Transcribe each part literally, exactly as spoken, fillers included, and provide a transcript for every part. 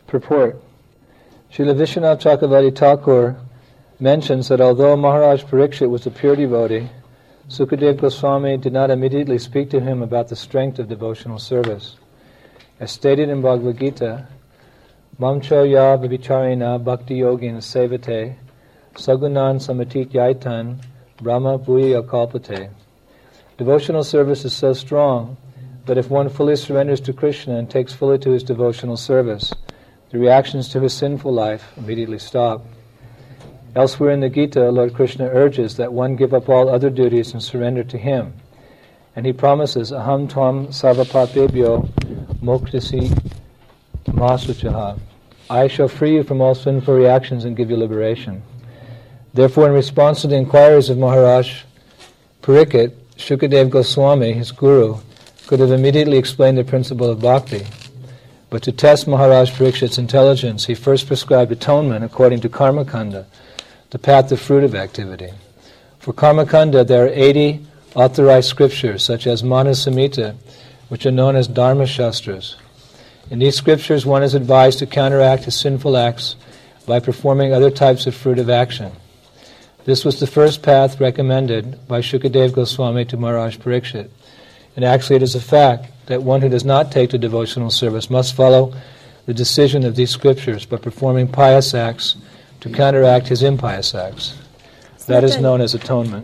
Purport. Srila Vishwanath Chakravarti Thakur mentions that although Maharaj Parikshit was a pure devotee, Sukadeva Goswami did not immediately speak to him about the strength of devotional service. As stated in Bhagavad Gita, Mamcho ya vibicharena bhakti yogin sevate sagunan samatit yaitan brahma bhuya kalpate. Devotional service is so strong that if one fully surrenders to Krishna and takes fully to his devotional service, the reactions to his sinful life immediately stop. Elsewhere in the Gita, Lord Krishna urges that one give up all other duties and surrender to him. And he promises, Aham tvam sarvapapebhyo mokshasi masuchaha. I shall free you from all sinful reactions and give you liberation. Therefore, in response to the inquiries of Maharaj Parikshit, Shukadeva Goswami, his guru, could have immediately explained the principle of bhakti. But to test Maharaj Parikshit's intelligence, he first prescribed atonement according to Karma Kanda, the path of fruitive activity. For Karma Kanda, there are eighty authorized scriptures, such as Manasamhita, which are known as Dharma Shastras. In these scriptures, one is advised to counteract his sinful acts by performing other types of fruitive action. This was the first path recommended by Shukadeva Goswami to Maharaj Parikshit. And actually it is a fact that one who does not take to devotional service must follow the decision of these scriptures by performing pious acts to counteract his impious acts. That is known as atonement.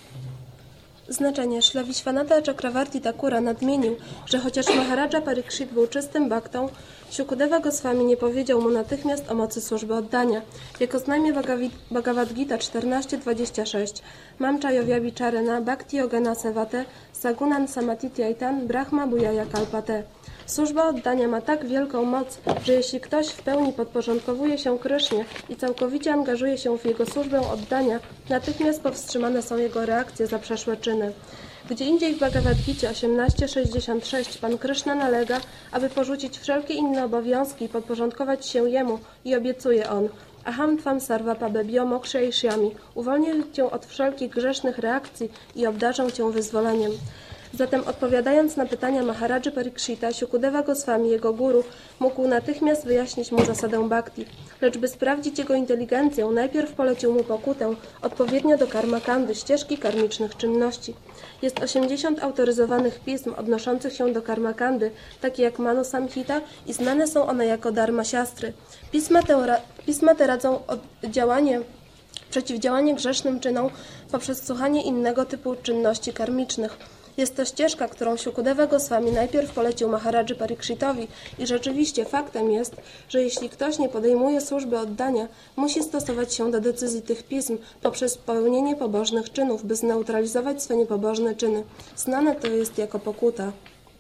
Znaczenie. Śla Vishwanatha Chakravarti Thakura nadmienił, że chociaż Maharaja Parikshit był czystym baktą, Shukadeva Goswami nie powiedział mu natychmiast o mocy służby oddania. Jako znamie Bhagavad Gita czternaście dwadzieścia sześć Mam czajowia bicharena bhakti yogana sevate sagunan samatityaitan brahma bhujaya kalpate. Służba oddania ma tak wielką moc, że jeśli ktoś w pełni podporządkowuje się Krysznie i całkowicie angażuje się w jego służbę oddania, natychmiast powstrzymane są jego reakcje za przeszłe czyny. Gdzie indziej w Bhagavad Gicie osiemnaście sześćdziesiąt sześć Pan Kryszna nalega, aby porzucić wszelkie inne obowiązki i podporządkować się Jemu i obiecuje On: Aham tvam sarva pabebhyo mokshaishyami. Uwolnię Cię od wszelkich grzesznych reakcji i obdarzę Cię wyzwoleniem. Zatem odpowiadając na pytania Maharaja Parikshita, Shukadeva Goswami, jego guru, mógł natychmiast wyjaśnić mu zasadę bhakti. Lecz by sprawdzić jego inteligencję, najpierw polecił mu pokutę, odpowiednio do karma kandy, ścieżki karmicznych czynności. Jest osiemdziesiąt autoryzowanych pism odnoszących się do karma kandy, takie jak Manu Samhita, i znane są one jako dharma siastry. Pisma te, pisma te radzą oddziałanie, przeciwdziałanie grzesznym czynom poprzez słuchanie innego typu czynności karmicznych. Jest to ścieżka, którą Shukadeva Goswami najpierw polecił Maharaji Parikshitowi i rzeczywiście faktem jest, że jeśli ktoś nie podejmuje służby oddania, musi stosować się do decyzji tych pism poprzez pełnienie pobożnych czynów, by zneutralizować swe niepobożne czyny. Znane to jest jako pokuta.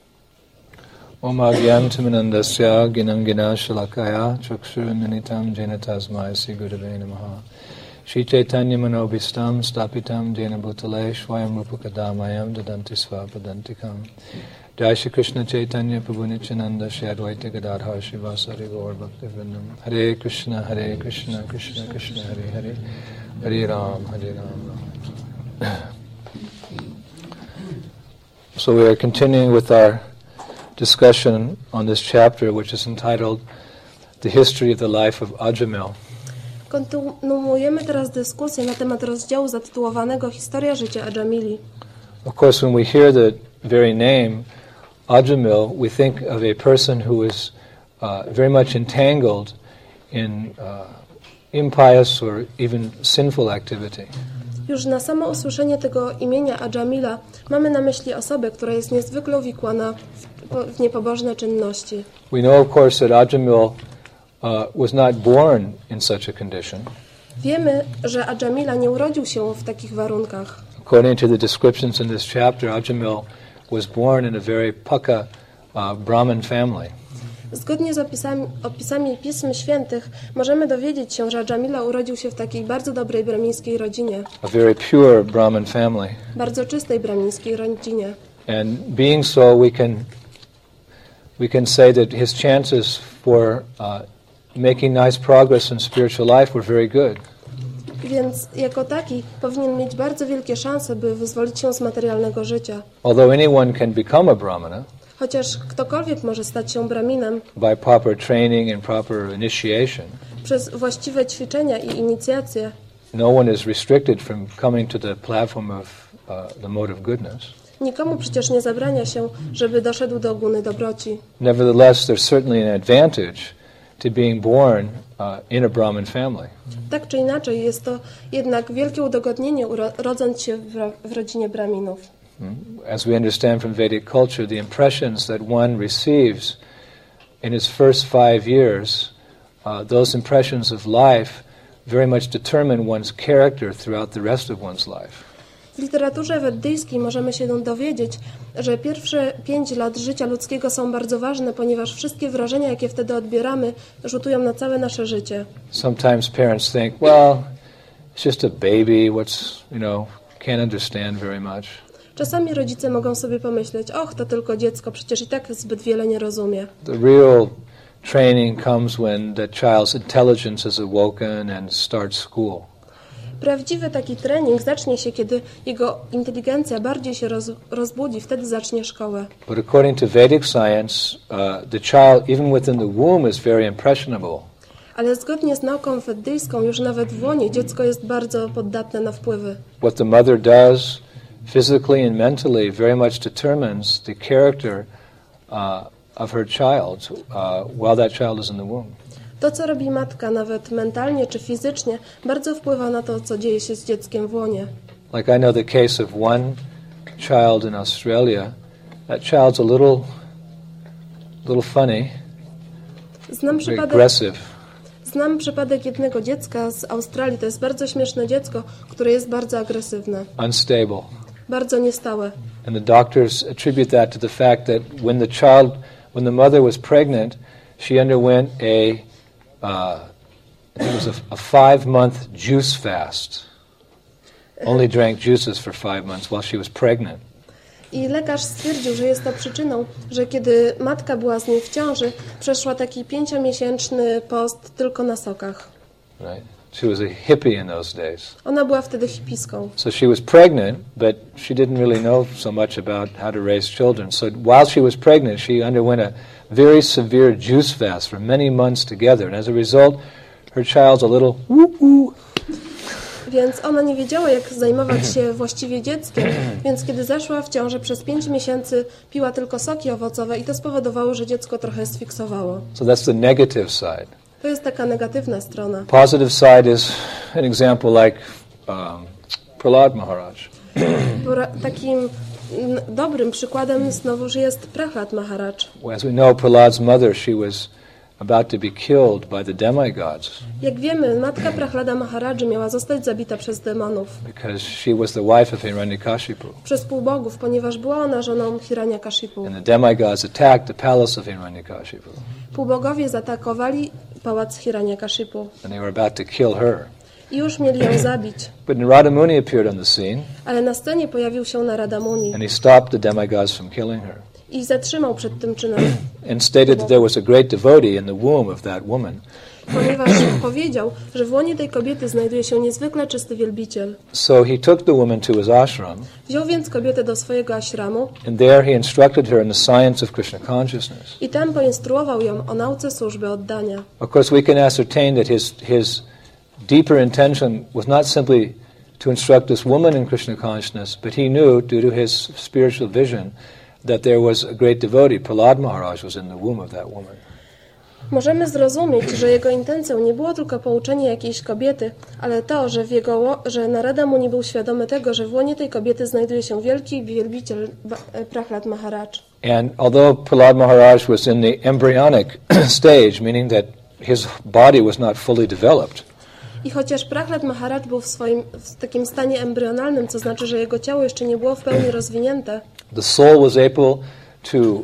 Om agyantimanandasya ginangina shalakaya chakshuruninitam jena tasmai sri gurave namaha. Shri Chaitanya Manobhistam Stapitam Jena Bhutale Shvayam Rupakadamayam Dadanti Svapadantikam. Jai Shri Krishna Chaitanya Prabhu Nityananda Shri Advaita Gadadhar Shri Vasari Gaur Bhakti Vrindam. Hare Krishna Hare Krishna Krishna Krishna Hare Hare Hare Ram Hare Ram. So we are continuing with our discussion on this chapter, which is entitled The History of the Life of Ajamil. Kontynuujemy teraz dyskusję na temat rozdziału zatytułowanego Historia życia Ajamili. Of course, when we hear the very name Ajamil, we think of a person who is uh, very much entangled in uh, impious or even sinful activity. Już na samo usłyszenie tego imienia Ajamila mamy na myśli osobę, która jest niezwykle uwikłana w, w niepobożne czynności. We know, of course, that Ajamil Uh, was not born in such a condition. Wiemy, że Ajamila nie urodził się w takich warunkach. According to the descriptions in this chapter, Ajamil was born in a very pukka uh, Brahmin family. Zgodnie z opisami, opisami Pism Świętych możemy dowiedzieć się, że Ajamila urodził się w takiej bardzo dobrej brahmińskiej rodzinie. A very pure Brahmin family. Bardzo czystej brahmińskiej rodzinie. And being so, we can we can say that his chances for uh, making nice progress in spiritual life were very good. Więc jako taki powinien mieć bardzo wielkie szanse, by wyzwolić się z materialnego życia. Although anyone can become a brahmana, Chociaż ktokolwiek może stać się braminem by proper training and proper initiation. Przez właściwe ćwiczenia i inicjacje. No one is restricted from coming to the platform of uh, the mode of goodness. Nikomu przecież nie zabrania się, żeby doszedł do guny dobroci. Nevertheless, there's certainly an advantage to being born uh, in a Brahmin family. Tak czy inaczej, jest to jednak wielkie udogodnienie uro- rodząc się w, ro- w rodzinie braminów. As we understand from Vedic culture, the impressions that one receives in his first five years, uh, those impressions of life very much determine one's character throughout the rest of one's life. W literaturze weddyjskiej możemy się dowiedzieć, że pierwsze pięć lat życia ludzkiego są bardzo ważne, ponieważ wszystkie wrażenia, jakie wtedy odbieramy, rzutują na całe nasze życie. Sometimes parents think, well, it's just a baby, what's, you know, can't understand very much. Czasami rodzice mogą sobie pomyśleć, och, to tylko dziecko, przecież i tak zbyt wiele nie rozumie. The real training comes when the child's intelligence is awoken and starts school. Prawdziwy taki trening zacznie się, kiedy jego inteligencja bardziej się roz, rozbudzi, wtedy zacznie szkołę. But according to Vedic science, uh, the child, even within the womb, is very impressionable. Ale zgodnie z nauką weddyjską, już nawet w łonie dziecko jest bardzo poddatne na wpływy. What the mother does physically and mentally very much determines the character uh, of her child uh, while that child is in the womb. To, co robi matka, nawet mentalnie czy fizycznie, bardzo wpływa na to, co dzieje się z dzieckiem w łonie. Like I know the case of one child in Australia. That child's a little, little funny, Znam very przypadek, aggressive. znam przypadek jednego dziecka z Australii. To jest bardzo śmieszne dziecko, które jest bardzo agresywne, Unstable. bardzo niestałe. And the doctors attribute that to the fact that when the child, when the mother was pregnant, she underwent a, uh, I think it was a, a five-month juice fast. Only drank juices for five months while she was pregnant. I lekarz stwierdził, że jest to przyczyną, że kiedy matka była z niej w ciąży, przeszła taki pięciomiesięczny post tylko na sokach. Right? She was a hippie in those days. Ona była wtedy hipiską. So she was pregnant, but she didn't really know so much about how to raise children. So while she was pregnant, she underwent a very severe juice fast for many months together. And as a result, her child's a little woo-woo. Więc ona nie wiedziała, jak zajmować się właściwie dzieckiem, więc kiedy zaszła w ciążę, przez pięć miesięcy piła tylko soki owocowe i to spowodowało, że dziecko trochę sfiksowało. So that's the negative side. To jest taka negatywna strona. Positive side is an example like um, Prahlad Maharaj. Pora- takim mm, dobrym przykładem znowuż jest Prahlad Maharaj. As we know, Prahlad's mother, she was about to be killed by the demigods Jak wiemy, matka Prahlada Maharadży miała zostać zabita przez demonów, because she was the wife of Hiranyakashipu. przez półbogów, ponieważ była ona żoną Hiranyakashipu. And the demigods attacked the palace of Hiranyakashipu. Półbogowie zaatakowali pałac Hiranyakashipu And they were about to kill her. i już mieli ją zabić. But Narada Muni appeared on the scene Ale na scenie pojawił się Narada Muni and he stopped the demigods from killing her i zatrzymał przed tym czynem, and stated that there was a great devotee in the womb of that woman. ponieważ powiedział, że w łonie tej kobiety znajduje się niezwykle czysty wielbiciel. So he took the woman to his ashram, Wziął więc kobietę do swojego ashramu and there he instructed her in the science of Krishna consciousness. i tam poinstruował ją o nauce służby oddania. Of course, we can ascertain that his his deeper intention was not simply to instruct this woman in Krishna consciousness, but he knew, due to his spiritual vision, that there was a great devotee. Prahlad Maharaj was in the womb of that woman. Możemy zrozumieć, że jego intencją nie było tylko pouczenie jakiejś kobiety, ale to, że, w jego, ło- że Narada Muni był świadomy tego, że w łonie tej kobiety znajduje się wielki wielbiciel Ba- Prahlad Maharaj. And although Prahlad Maharaj was in the embryonic stage, meaning that his body was not fully developed, I chociaż Prahlad Maharaj był w swoim w takim stanie embrionalnym, co znaczy, że jego ciało jeszcze nie było w pełni rozwinięte, the soul was able to um,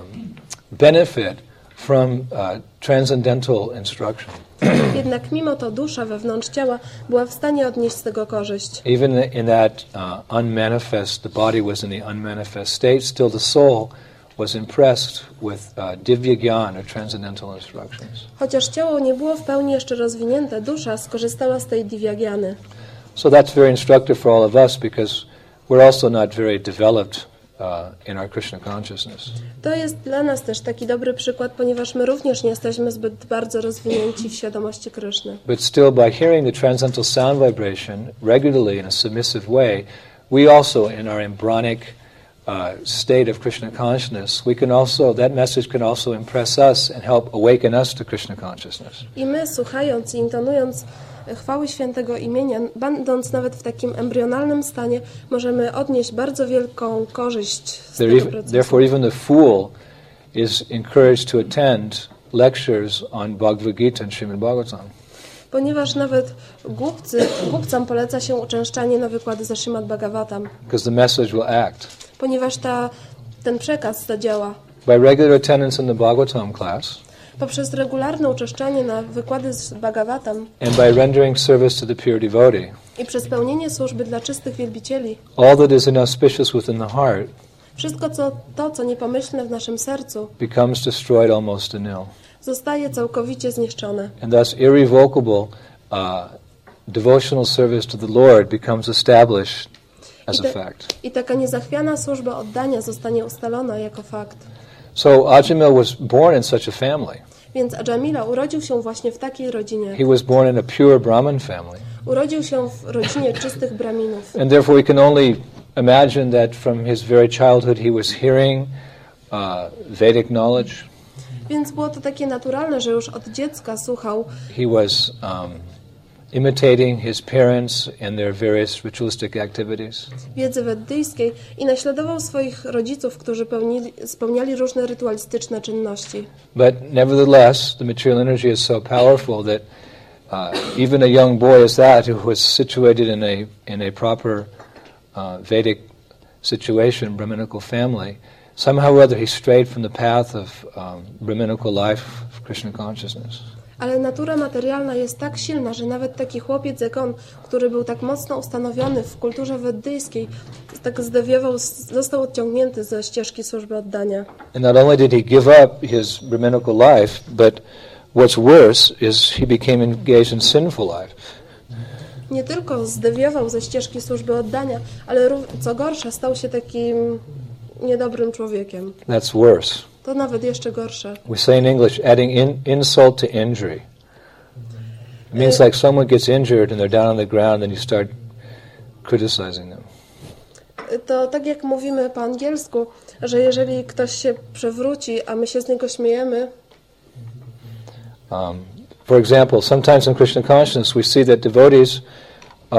benefit from uh, transcendental instruction. jednak mimo to dusza wewnątrz ciała była w stanie odnieść z tego korzyść. Even in that uh, unmanifest, the body was in the unmanifest state, still the soul was impressed with uh, divya gyan, or transcendental instructions. Chociaż ciało nie było w pełni jeszcze rozwinięte, dusza skorzystała z tej divyagyany. So that's very instructive for all of us because we're also not very developed uh, in our Krishna consciousness. To jest dla nas też taki dobry przykład, ponieważ my również nie jesteśmy zbyt bardzo rozwinięci w świadomości Kryszny. But still, by hearing the transcendental sound vibration regularly in a submissive way, we also, in our embryonic uh, state of Krishna consciousness, we can also, that message can also impress us and help awaken us to Krishna consciousness. I my, słuchając i intonując chwały świętego imienia, będąc nawet w takim embrionalnym stanie, możemy odnieść bardzo wielką korzyść z tego procesu. Therefore, even the fool is encouraged to attend lectures on Bhagavad Gita and Srimad Bhagavatam. Ponieważ nawet głupcy, głupcom poleca się uczęszczanie na wykłady ze Srimad Bhagavatam. Because the message will act. Ponieważ ta, ten przekaz zadziała. By regular attendance in the Bhagavatam class, poprzez regularne uczęszczanie na wykłady z Bhagavatam and by rendering service to the pure devotee, i przez pełnienie służby dla czystych wielbicieli, all that is inauspicious within the heart wszystko co, to, co niepomyślne w naszym sercu, becomes destroyed almost anew. zostaje całkowicie zniszczone. And thus irrevocable uh, devotional service to the Lord becomes established as I, te, a fact. I taka niezachwiana służba oddania zostanie ustalona jako fakt. So Ajamil was born in such a family. Więc Ajamila urodził się właśnie w takiej rodzinie. He was born in a pure Brahmin family. Urodził się w rodzinie czystych braminów. And therefore we can only imagine that from his very childhood he was hearing uh, Vedic knowledge. Więc było to takie naturalne, że już od dziecka słuchał. He was um, imitating his parents in their various ritualistic activities. Wiedzy weddyjskiej i naśladował swoich rodziców, którzy pełnili, spełniali różne rytualistyczne czynności. But nevertheless, the material energy is so powerful that uh, even a young boy as that, who was situated in a in a proper uh, Vedic situation, Brahminical family, somehow or other he strayed from the path of um, Brahminical life, of Krishna consciousness. Ale natura materialna jest tak silna, że nawet taki chłopiec jak on, który był tak mocno ustanowiony w kulturze weddyjskiej, tak zdewiował, został odciągnięty ze ścieżki służby oddania. And not only did he give up his Brahminical life, but what's worse is he became engaged in sinful life. Nie tylko zdewiował ze ścieżki służby oddania, ale co gorsza, stał się takim niedobrym człowiekiem. That's worse. To nawet jeszcze gorsze. We say in English, adding in, insult to injury. It means like someone gets injured and they're down on the ground and you start criticizing them. To tak jak mówimy po angielsku, że jeżeli ktoś się przewróci, a my się z niego śmiejemy. Um, for example, sometimes in Krishna consciousness we see that devotees uh,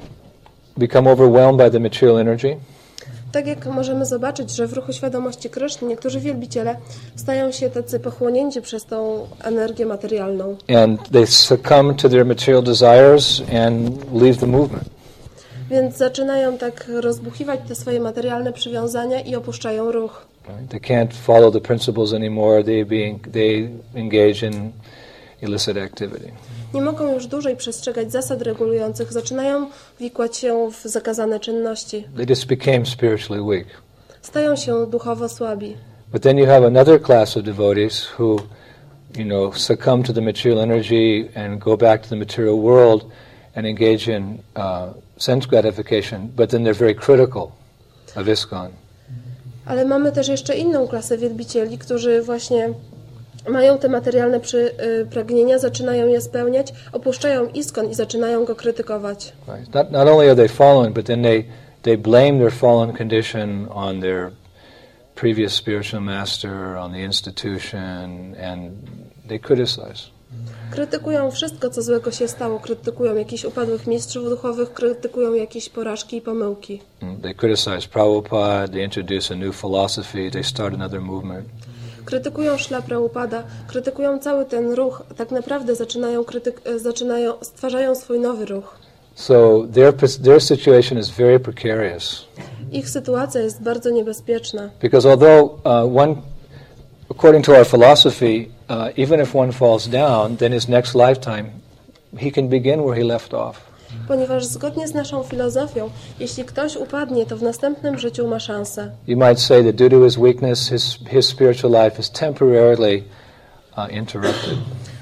become overwhelmed by the material energy. Tak jak możemy zobaczyć, że w ruchu świadomości Kryszny niektórzy wielbiciele stają się tacy pochłonięci przez tą energię materialną. And they succumb to their material desires and leave the movement. Więc zaczynają tak rozbuchiwać te swoje materialne przywiązania i opuszczają ruch. They can't follow the principles anymore. They being they engage in illicit activity. Nie mogą już dłużej przestrzegać zasad regulujących, zaczynają wikłać się w zakazane czynności. They just became spiritually weak. Stają się duchowo słabi. But then you have another class of devotees who, you know, succumb to the material energy and go back to the material world and engage in uh, sense gratification, but then they're very critical of ISKCON. Ale mamy też jeszcze inną klasę wielbicieli, którzy właśnie mają te materialne przy, y, pragnienia, zaczynają je spełniać, opuszczają ISKCON i zaczynają go krytykować. Right. Not, not only are they fallen, but then they, they blame their fallen condition on their previous spiritual master, on the institution, and they criticize. Krytykują wszystko, co złego się stało, krytykują jakichś upadłych mistrzów duchowych, krytykują jakieś porażki i pomyłki. They criticize Prabhupada, they introduce a new philosophy, they start another movement. Krytykują Śla Prabhupada, krytykują cały ten ruch, tak naprawdę zaczynają, krytyk- zaczynają stwarzają swój nowy ruch. So their their situation is very precarious. Ich sytuacja jest bardzo niebezpieczna. Because although uh, one, according to our philosophy, uh, even if one falls down, then his next lifetime, he can begin where he left off. Ponieważ zgodnie z naszą filozofią, jeśli ktoś upadnie, to w następnym życiu ma szansę. You might say that due to his weakness, his his spiritual life is temporarily uh, interrupted.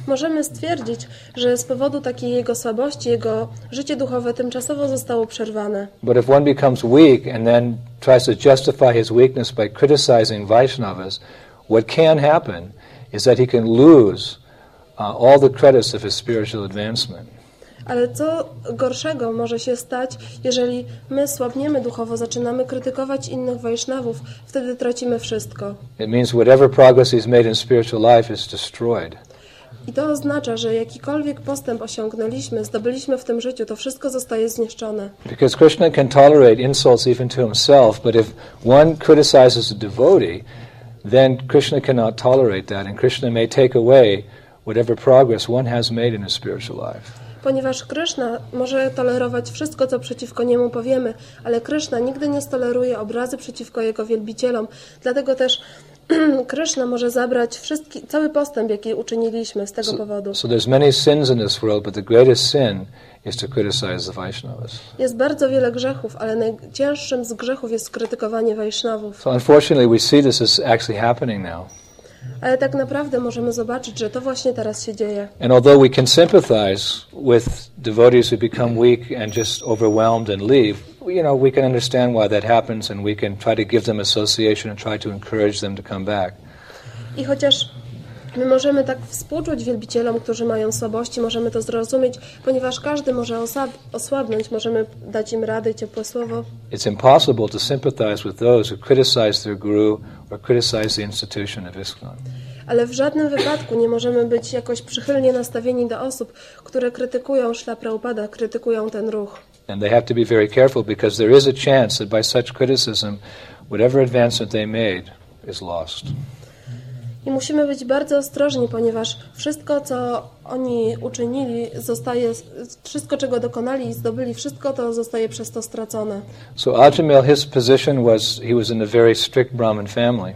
możemy stwierdzić, że z powodu takiej jego słabości, jego życie duchowe tymczasowo zostało przerwane. But if one becomes weak and then tries to justify his weakness by criticizing Vaishnavas, what can happen is that he can lose uh, all the credits of his spiritual advancement. Ale co gorszego może się stać, jeżeli my słabniemy duchowo, zaczynamy krytykować innych Wajsznawów, wtedy tracimy wszystko. It means whatever progress he's made in spiritual life is destroyed. I to oznacza, że jakikolwiek postęp osiągnęliśmy, zdobyliśmy w tym życiu, to wszystko zostaje zniszczone. Because Krishna can tolerate insults even to himself, but if one criticizes a devotee, then Krishna cannot tolerate that, and Krishna may take away whatever progress one has made in his spiritual life. Ponieważ Kryszna może tolerować wszystko, co przeciwko niemu powiemy, ale Kryszna nigdy nie stoleruje obrazy przeciwko jego wielbicielom. Dlatego też Kryszna może zabrać wszystki, cały postęp, jaki uczyniliśmy z tego so, powodu. So there's many sins in this world, but the greatest sin is to criticize the Vaishnavas. Jest bardzo wiele grzechów, ale najcięższym z grzechów jest krytykowanie Wajsznawów. So unfortunately we see this is actually happening now. Ale tak naprawdę możemy zobaczyć, że to właśnie teraz się dzieje. And although we can sympathize with devotees who become weak and just overwhelmed and leave, you know, we can understand why that happens and we can try to give them association and try to encourage them to come back. I chociaż my możemy tak współczuć wielbicielom, którzy mają słabości, możemy to zrozumieć, ponieważ każdy może osab- osłabnąć, możemy dać im rady, ciepłe słowo. It's impossible to sympathize with those who criticize their guru or criticize the institution of ISKCON. Ale w żadnym wypadku nie możemy być jakoś przychylnie nastawieni do osób, które krytykują Śrīla Prabhupada, krytykują ten ruch. And they have to be very careful because there is a chance that by such criticism, whatever advancement they made is lost. I musimy być bardzo ostrożni, ponieważ wszystko, co oni uczynili, zostaje, wszystko, czego dokonali i zdobyli, wszystko to zostaje przez to stracone. So Ajamil, his position was, he was in a very strict Brahmin family.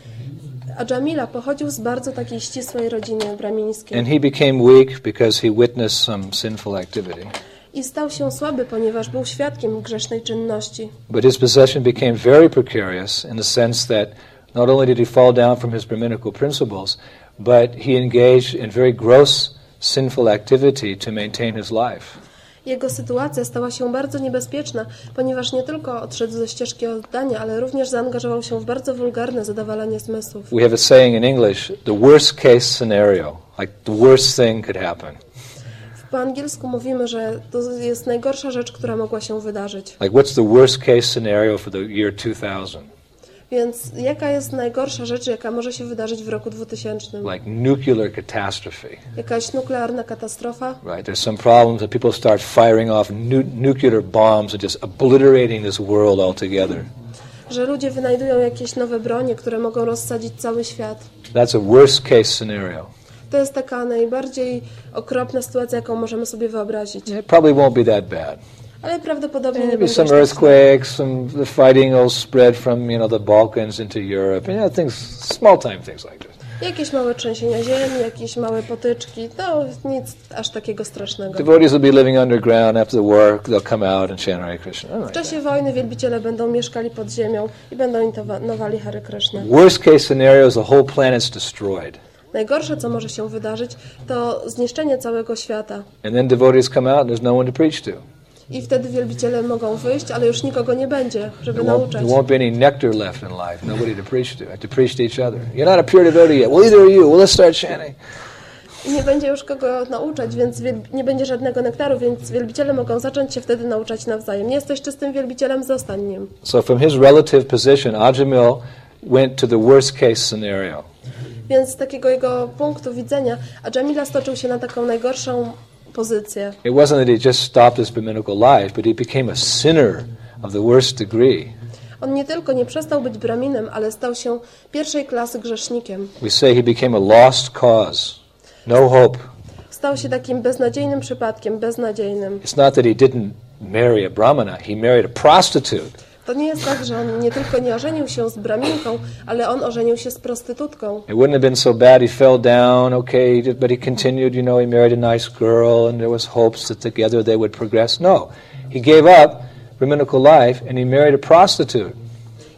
Ajamila pochodził z bardzo takiej ścisłej rodziny brahmińskiej. And he became weak because he witnessed some sinful activity. I stał się słaby, ponieważ był świadkiem grzesznej czynności. But his possession became very precarious in the sense that not only did he fall down from his Brahminical principles, but he engaged in very gross sinful activity to maintain his life. Jego sytuacja stała się bardzo niebezpieczna, ponieważ nie tylko odszedł ze ścieżki oddania, ale również zaangażował się w bardzo wulgarne zadowalanie zmysłów. We have a saying in English, the worst case scenario, like the worst thing could happen. Po angielsku mówimy, że to jest najgorsza rzecz, która mogła się wydarzyć. Like what's the worst case scenario for the year two thousand? Więc jaka jest najgorsza rzecz, jaka może się wydarzyć w roku dwutysięcznym? Like nuclear catastrophe. Jakaś nuklearna katastrofa? Right, there's some problems that people start firing off nu- nuclear bombs and just obliterating this world altogether. Że ludzie wynajdują jakieś nowe bronie, które mogą rozsadzić cały świat. That's a worst case scenario. To jest taka najbardziej okropna sytuacja, jaką możemy sobie wyobrazić. It probably won't be that bad. Ale prawdopodobnie nie Maybe będzie some aż tak źle. earthquakes, some the fighting will spread from you know the Balkans into Europe, and you know things, small time things like this. Jakieś małe trzęsienia ziemi, jakieś małe potyczki, to nic aż takiego strasznego. Devotees will be living underground after the work. They'll come out and chant Hare Krishna. Oh, W like czasie wojny wielbiciele będą mieszkali pod ziemią i będą intonowali Hare Krishna. that. Worst case scenario is the whole planet's destroyed, Najgorsze, co może się wydarzyć, to zniszczenie całego świata. and then devotees come out and there's no one to preach to. I wtedy wielbiciele mogą wyjść, ale już nikogo nie będzie, żeby There won't, nauczać. there won't be any nectar left in life. Nobody to preach to. I have to preach to each other. You're not a pure devotee yet. Well, either are you. Well, let's start chanting. I nie będzie już kogo nauczać, więc wiel- nie będzie żadnego nektaru, więc wielbiciele mogą zacząć się wtedy nauczać nawzajem. Nie jesteś czystym wielbicielem, zostań nim. So from his relative position, Ajamil went to the worst case scenario. Więc z takiego jego punktu widzenia Ajamila stoczył się na taką najgorszą pozycję. It wasn't that he just stopped his Brahminical life, but he became a sinner of the worst degree. On nie tylko nie przestał być braminem, ale stał się pierwszej klasy grzesznikiem. We say he became a lost cause. No hope. Stał się takim beznadziejnym przypadkiem, beznadziejnym. It's not that he didn't marry a brahmana, he married a prostitute. To nie jest tak, że on nie tylko nie ożenił się z braminką, ale on ożenił się z prostytutką. It wouldn't have been so bad he fell down, okay, but he continued, you know, he married a nice girl and there was hopes that together they would progress. No, he gave up Brahminical life and he married a prostitute.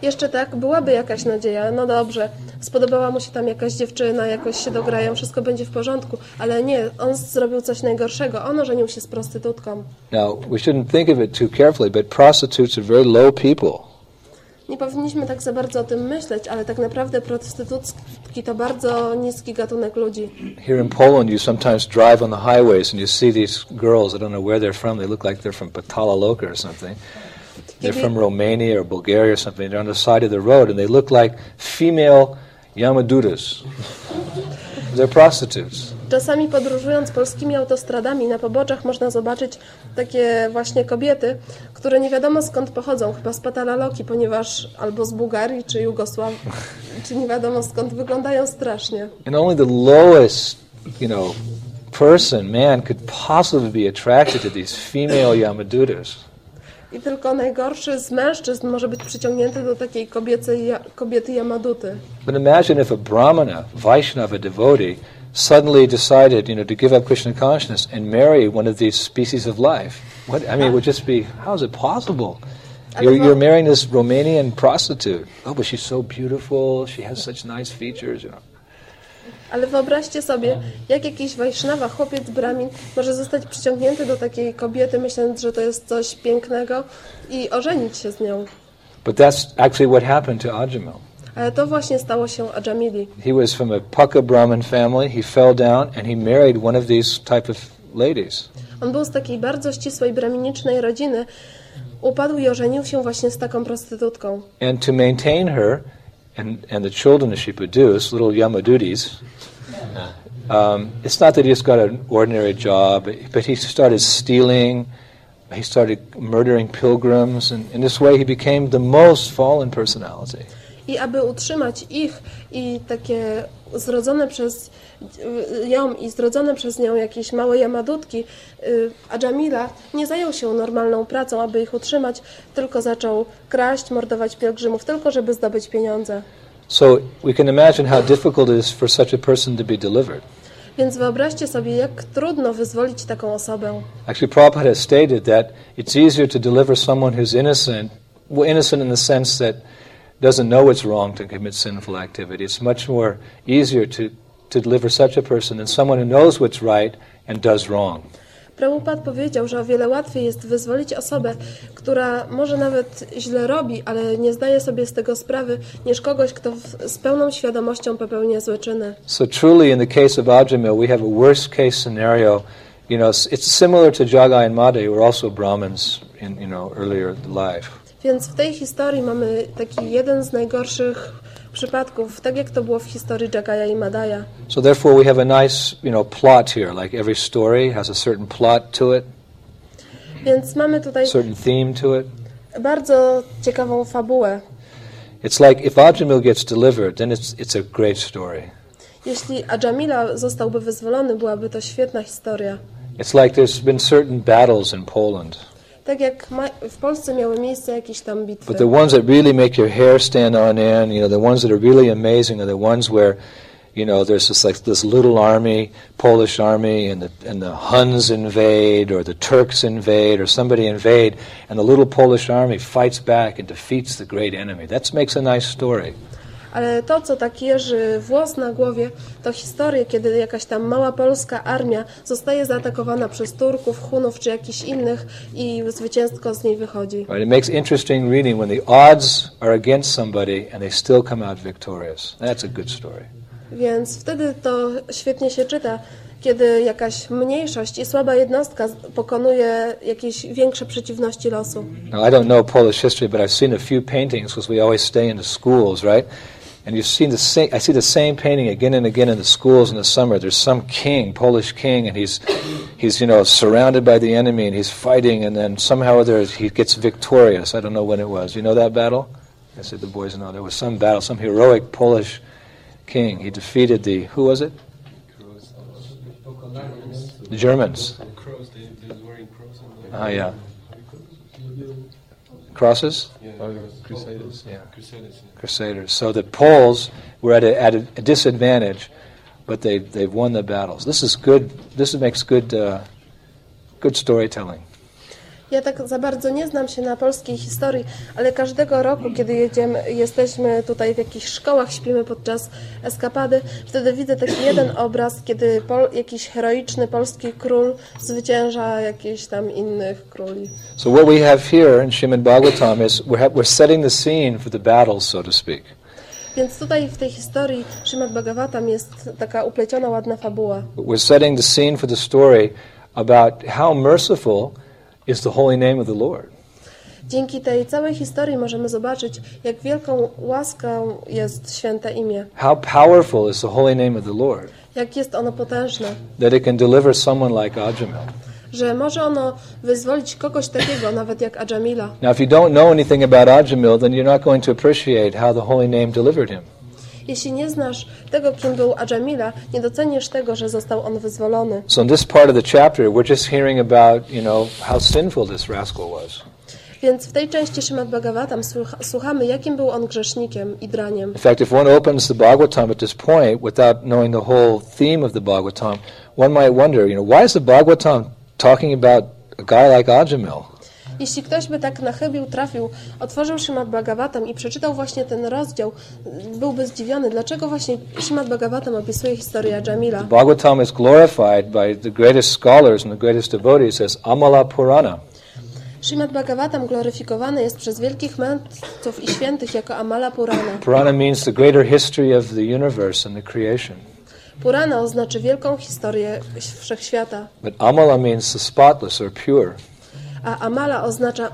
Jeszcze tak, byłaby jakaś nadzieja, no dobrze, spodobała mu się tam jakaś dziewczyna, jakoś się dograją, wszystko będzie w porządku, ale nie, on zrobił coś najgorszego, on ożenił się z prostytutką. Now, we shouldn't think of it too carefully, but prostitutes are very low people. Nie powinniśmy tak za bardzo o tym myśleć, ale tak naprawdę prostytutki to bardzo niski gatunek ludzi. Here in Poland, you sometimes drive on the highways and you see these girls, I don't know where they're from, they look like they're from Patala Loka or something. They're from Romania or Bulgaria or something. They're on the side of the road and they look like female Yamadutas. They're prostitutes. Czasami podróżując polskimi autostradami na poboczach można zobaczyć takie właśnie kobiety, które nie wiadomo skąd pochodzą, chyba z Patalaloki, ponieważ albo z Bułgarii czy Jugosławii, czy nie wiadomo skąd, wyglądają strasznie. And only the lowest, you know, person, man, could possibly be attracted to these female Yamadutas. I tylko najgorszy z mężczyzn może być przyciągnięty do takiej kobiecej, kobiety Yamaduty. But imagine if a Brahmana, Vaishnava devotee, suddenly decided, you know, to give up Krishna consciousness and marry one of these species of life. What, I mean, it would just be, how is it possible? You're, you're marrying this Romanian prostitute. Oh, but she's so beautiful. She has such nice features, you know. Ale wyobraźcie sobie, jak jakiś Wajsznawa, chłopiec Brahmin może zostać przyciągnięty do takiej kobiety, myśląc, że to jest coś pięknego i ożenić się z nią. But that's actually what happened to Ajamil. Ale to właśnie stało się Ajamili. He was from a Pukka Brahmin family. He fell down and he married one of these type of ladies. On był z takiej bardzo ścisłej braminicznej rodziny. Upadł i ożenił się właśnie z taką prostytutką. And to maintain her and, and the children that she produced, little Yamadutis, um, it's not that he just got an ordinary job, but he started stealing, he started murdering pilgrims, and in this way he became the most fallen personality. I aby utrzymać ich i takie zrodzone przez ją i zrodzone przez nią jakieś małe Yamadutki, Ajamila nie zajął się normalną pracą, aby ich utrzymać, tylko zaczął kraść, mordować pielgrzymów, tylko żeby zdobyć pieniądze. So we can imagine how difficult it is for such a person to be delivered. Więc wyobraźcie sobie, jak trudno wyzwolić taką osobę. Actually, Prabhupada has stated that it's easier to deliver someone who's innocent, well, innocent in the sense that doesn't know it's wrong to commit sinful activity. It's much more easier to, to deliver such a person than someone who knows what's right and does wrong. Prabhupada powiedział, że o wiele łatwiej jest wyzwolić osobę, która może nawet źle robi, ale nie zdaje sobie z tego sprawy, niż kogoś, kto w, z pełną świadomością popełnia złe czyny. So truly in the case of Ajamil, we have a worst case scenario. You know, it's, it's similar to Jagai and Madai, who were also Brahmins in, you know, earlier life. Więc w tej historii mamy taki jeden z najgorszych przypadków, tak jak to było w historii Jagaya i Madaya. So therefore we have a nice, you know, plot here, like every story has a certain plot to it. Więc mamy tutaj certain theme to it. Bardzo ciekawą fabułę. It's like if Ajamil gets delivered, then it's it's a great story. Jeśli Ajamila zostałby wyzwolony, byłaby to świetna historia. It's like there's been certain battles in Poland. Tak jak ma- w Polsce miały miejsce jakieś tam bitwy. But the ones that really make your hair stand on end, you know, the ones that are really amazing are the ones where, you know, there's this like this little army, Polish army, and the and the Huns invade, or the Turks invade, or somebody invade, and the little Polish army fights back and defeats the great enemy. That makes a nice story. Ale to, co tak jeży włos na głowie, to historie, kiedy jakaś tam mała polska armia zostaje zaatakowana przez Turków, Hunów czy jakichś innych i zwycięsko z niej wychodzi. Right, it makes interesting reading when the odds are against somebody and they still come out victorious. That's a good story. Więc wtedy to świetnie się czyta, kiedy jakaś mniejszość i słaba jednostka pokonuje jakieś większe przeciwności losu. Now, I don't know Polish history, but I've seen a few paintings because we always stay in the schools, right? And you've seen the same, I see the same painting again and again in the schools in the summer. There's some king, Polish king, and he's, he's you know, surrounded by the enemy, and he's fighting, and then somehow or other he gets victorious. I don't know when it was. You know that battle? I said the boys know. There was some battle, some heroic Polish king. He defeated the, who was it? The Germans. Ah, yeah. Crosses? Yeah, Crusaders. Yeah. Crusaders. Yeah. Crusaders. So the Poles were at a, at a disadvantage, but they they've won the battles. This is good. This makes good uh, good storytelling. Ja tak za bardzo nie znam się na polskiej historii, ale każdego roku, kiedy jedziemy, jesteśmy tutaj w jakichś szkołach, śpimy podczas eskapady, wtedy widzę taki jeden obraz, kiedy pol, jakiś heroiczny polski król zwycięża jakichś tam innych króli. So what we have here in Srimad Bhagavatam is we're, ha- we're setting the scene for the battle, so to speak. Więc tutaj w tej historii Śrimad Bhagavatam jest taka upleciona, ładna fabuła. We're setting the scene for the story about how merciful is the holy name of the Lord. Dzięki tej całej historii możemy zobaczyć, jak wielką łaską jest święte imię. How powerful is the holy name of the Lord. Jak jest ono potężne. That it can deliver someone like Ajamil. Że może ono wyzwolić kogoś takiego, nawet jak Ajamila. Now if you don't know anything about Ajamil, then you're not going to appreciate how the holy name delivered him. Jeśli nie znasz tego, kim był Ajamila, nie docenisz tego, że został on wyzwolony. So in this part of the chapter, we're just hearing about, you know, how sinful this rascal was. Więc w tej części Śrimad Bhagavatam słuchamy, jakim był on grzesznikiem i draniem. In fact, if one opens the Bhagavatam at this point without knowing the whole theme of the Bhagavatam, one might wonder, you know, why is the Bhagavatam talking about a guy like Ajamil? Jeśli ktoś by tak na chybił trafił, otworzył Śrimad Bhagavatam i przeczytał właśnie ten rozdział, byłby zdziwiony, dlaczego właśnie Śrimad Bhagavatam opisuje historię Ajamila. The Bhagavatam is glorified by the greatest scholars and the greatest devotees as Amala Purana. Śrimad Bhagavatam gloryfikowany jest przez wielkich mędrców i świętych jako Amala Purana. Purana means the greater history of the universe and the creation. Purana oznacza wielką historię wszechświata. But Amala means the spotless or pure. A Amala oznacza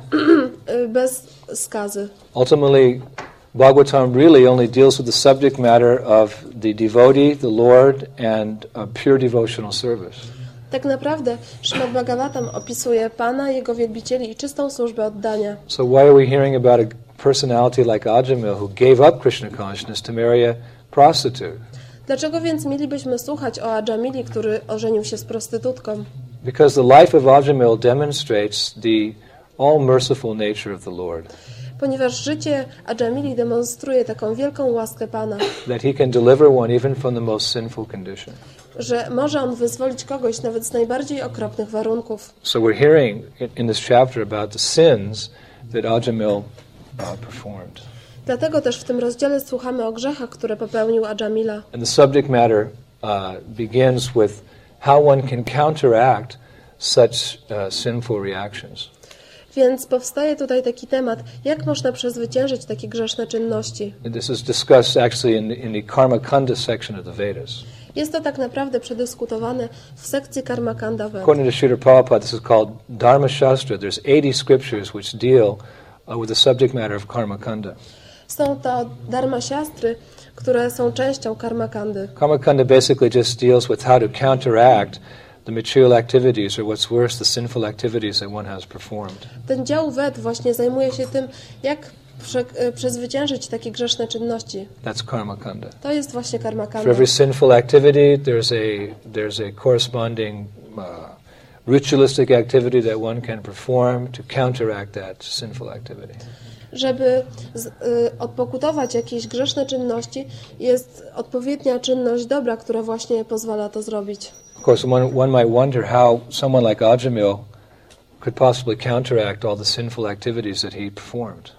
bez skazy. Ultimately, Bhagavatam really only deals with the subject matter of the devotee, the Lord, and a pure devotional service. Tak naprawdę Śrimad Bhagavatam opisuje Pana, Jego wielbicieli i czystą służbę oddania. So why are we hearing about a personality like Ajamil who gave up Krishna consciousness to marry a prostitute? Dlaczego więc mielibyśmy słuchać o Ajamili, który ożenił się z prostytutką? Because the life of Ajamil demonstrates the all-merciful nature of the Lord. Ponieważ życie Ajamili demonstruje taką wielką łaskę Pana. That he can deliver one even from the most sinful condition. Że może on wyzwolić kogoś nawet z najbardziej okropnych warunków. So we're hearing in this chapter about the sins that Ajamil uh, performed. Dlatego też w tym rozdziale słuchamy o grzechach, które popełnił Ajamila. And the subject matter uh, begins with how one can counteract such uh, sinful reactions. Więc powstaje tutaj taki temat, jak można przezwyciężyć takie grzeszne czynności. And this is discussed actually in the, in the Karma Kanda section of the Vedas. Jest to tak naprawdę przedyskutowane w sekcji Karma Kanda Ved. According to Srila Prabhupada, this is called Dharma Shastra. There's eighty scriptures which deal uh, with the subject matter of Karma Kanda. Są to dharma siastry, które są częścią Karma Kandy. Karma Kanda basically just deals with how to counteract the material activities, or what's worse, the sinful activities that one has performed. Ten dział Ved właśnie zajmuje się tym, jak prze, przezwyciężyć takie grzeszne czynności. That's Karma Kanda. To jest właśnie Karma For Kanda. every sinful activity, there's a there's a corresponding uh, ritualistic activity that one can perform to counteract that sinful activity. Żeby z, y, odpokutować jakieś grzeszne czynności, jest odpowiednia czynność dobra, która właśnie pozwala to zrobić. Of course, one, one might wonder how someone like Ajamil could possibly counteract all the sinful activities that he performed.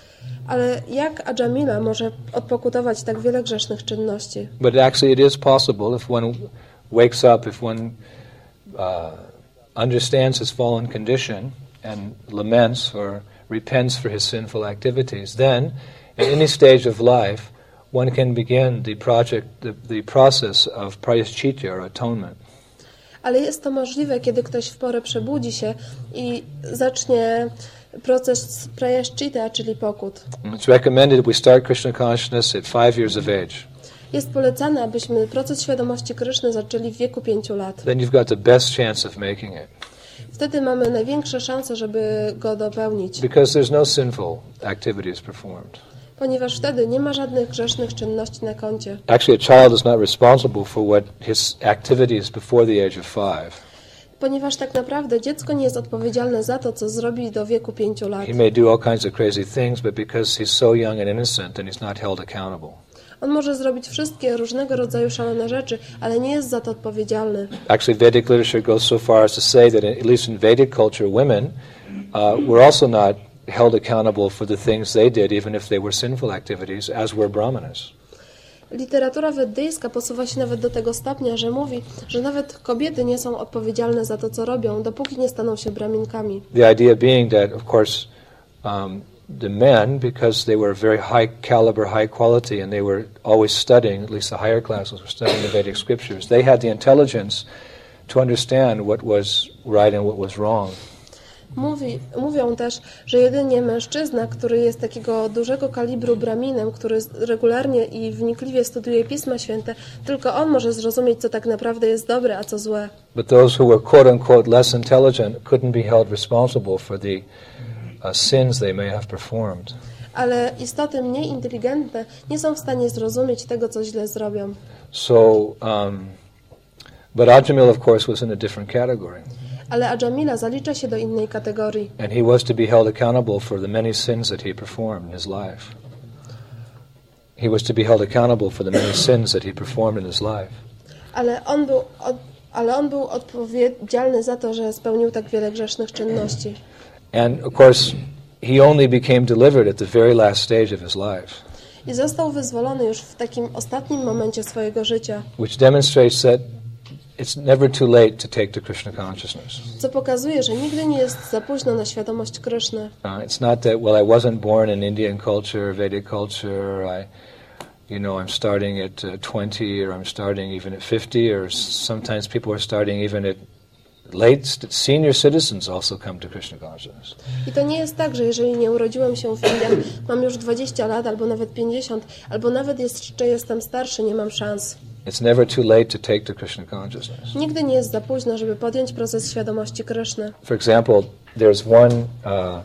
Ale jak Ajamila może odpokutować tak wiele grzesznych czynności? But actually it is possible if one wakes up, if one uh, understands his fallen condition and laments or repents for his sinful activities, then at any stage of life one can begin the project, the, the process of prayaschitya or atonement. Ale jest to możliwe, kiedy ktoś w porę przebudzi się i zacznie proces prayaschita, czyli pokut. It's recommended we start Krishna consciousness at five years of age. Jest polecane, abyśmy proces świadomości Kryszny zaczęli w wieku pięciu lat. Then you've got the best chance of making it. Wtedy mamy największe szanse, żeby go dopełnić. Because there's no sinful activities performed. Ponieważ wtedy nie ma żadnych grzesznych czynności na koncie. Actually, a child is not responsible for what his activities before the age of five. Ponieważ tak naprawdę dziecko nie jest odpowiedzialne za to, co zrobi do wieku pięciu lat. He may do all kinds of crazy things, but because he's so young and innocent, then he's not held accountable. On może zrobić wszystkie różnego rodzaju szalone rzeczy, ale nie jest za to odpowiedzialny. Actually, Vedic literature goes so far as to say that at least in Vedic culture, women uh, were also not held accountable for the things they did, even if they were sinful activities, as were brahmanas. Literatura weddyjska posuwa się nawet do tego stopnia, że mówi, że nawet kobiety nie są odpowiedzialne za to, co robią, dopóki nie staną się brahminkami. The idea being that, of course, um, the men, because they were very high caliber, high quality, and they were always studying, at least the higher classes were studying the Vedic scriptures, they had the intelligence to understand what was right and what was wrong. Mówi, mówią też, że jedynie mężczyzna, który jest takiego dużego kalibru braminem, który regularnie i wnikliwie studiuje Pisma Święte, tylko on może zrozumieć, co tak naprawdę jest dobre, a co złe. But those who were quote-unquote less intelligent couldn't be held responsible for the uh, sins they may have performed. Ale istoty mniej inteligentne nie są w stanie zrozumieć tego, co źle zrobią. So, um, but Ajamil, of course, was in a different category. Ale Ajamila zalicza się do innej kategorii. And he was to be held accountable for the many sins that he performed in his life. He was to be held accountable for the many sins that he performed in his life. Ale on był, od, ale on był odpowiedzialny za to, że spełnił tak wiele grzesznych czynności. And of course, he only became delivered at the very last stage of his life. I został wyzwolony już w takim ostatnim momencie swojego życia. Which demonstrates that it's never too late to take to Krishna consciousness. Co pokazuje, że nigdy nie jest za późno na świadomość Kryszny. Uh, it's not that, well, I wasn't born in Indian culture, Vedic culture, I, you know, I'm starting at uh, twenty, or I'm starting even at fifty, or sometimes people are starting even at late, senior citizens also come to Krishna consciousness. I to nie jest tak, że jeżeli nie urodziłem się w Indiach, mam już dwadzieścia lat, albo nawet pięćdziesiąt, albo nawet jeszcze jestem starszy, nie mam szans. It's never too late to take to Krishna consciousness. Nigdy nie jest za późno, żeby podjąć proces świadomości Kryszny. For example, there's one uh,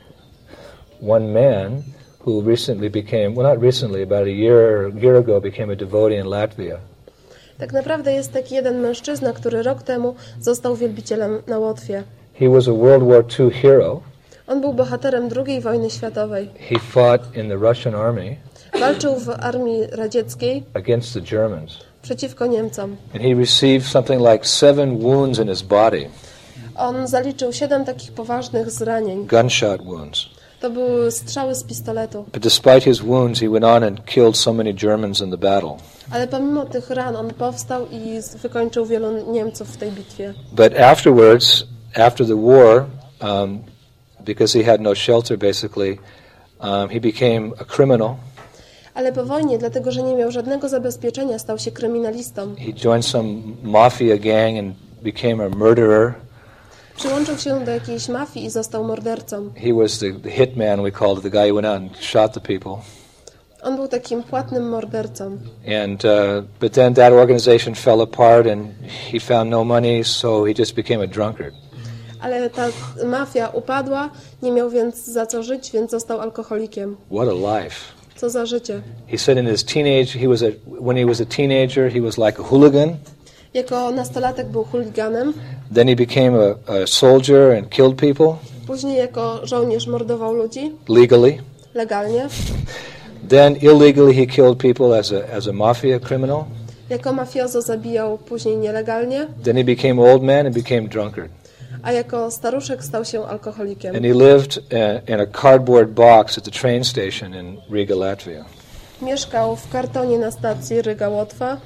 one man who recently became, well, not recently, about a year year ago, became a devotee in Latvia. Tak naprawdę jest taki jeden mężczyzna, który rok temu został wielbicielem na Łotwie. He was a World War Two hero. On był bohaterem drugiej wojny światowej. He fought in the Russian army. Walczył w armii radzieckiej against the Germans. Przeciwko Niemcom. And he received something like seven wounds in his body. On zaliczył siedem takich poważnych zranień. Gunshot wounds. To były strzały z pistoletu. But despite his wounds, he went on and killed so many Germans in the battle. Ale pomimo tych ran on powstał i wykończył wielu Niemców w tej bitwie. But afterwards, after the war, um, because he had no shelter basically, um, he became a criminal. Ale po wojnie, dlatego że nie miał żadnego zabezpieczenia, stał się kryminalistą. He joined some mafia gang and became a murderer. Przyłączył się do jakiejś mafii i został mordercą. He was the, the hitman, we called it, the guy who went out and shot the people. On był takim płatnym mordercą. And uh, but then that organization fell apart and he found no money, so he just became a drunkard. Ale ta mafia upadła, nie miał więc za co żyć, więc został alkoholikiem. What a life. Co za życie. He said in his teenage, he was a, when he was a teenager, he was like a hooligan. Jako nastolatek był chuliganem. Then he became a, a soldier and killed people. Później jako żołnierz mordował ludzi. Legally. Legalnie. Then illegally he killed people as a as a mafia criminal. Jako mafiozo zabijał później nielegalnie. Then he became old man and became drunkard. A jako staruszek stał się alkoholikiem. And he lived uh, in a cardboard box at the train station in Riga, Latvia. Mieszkał w kartonie na stacji Riga-Łotwa.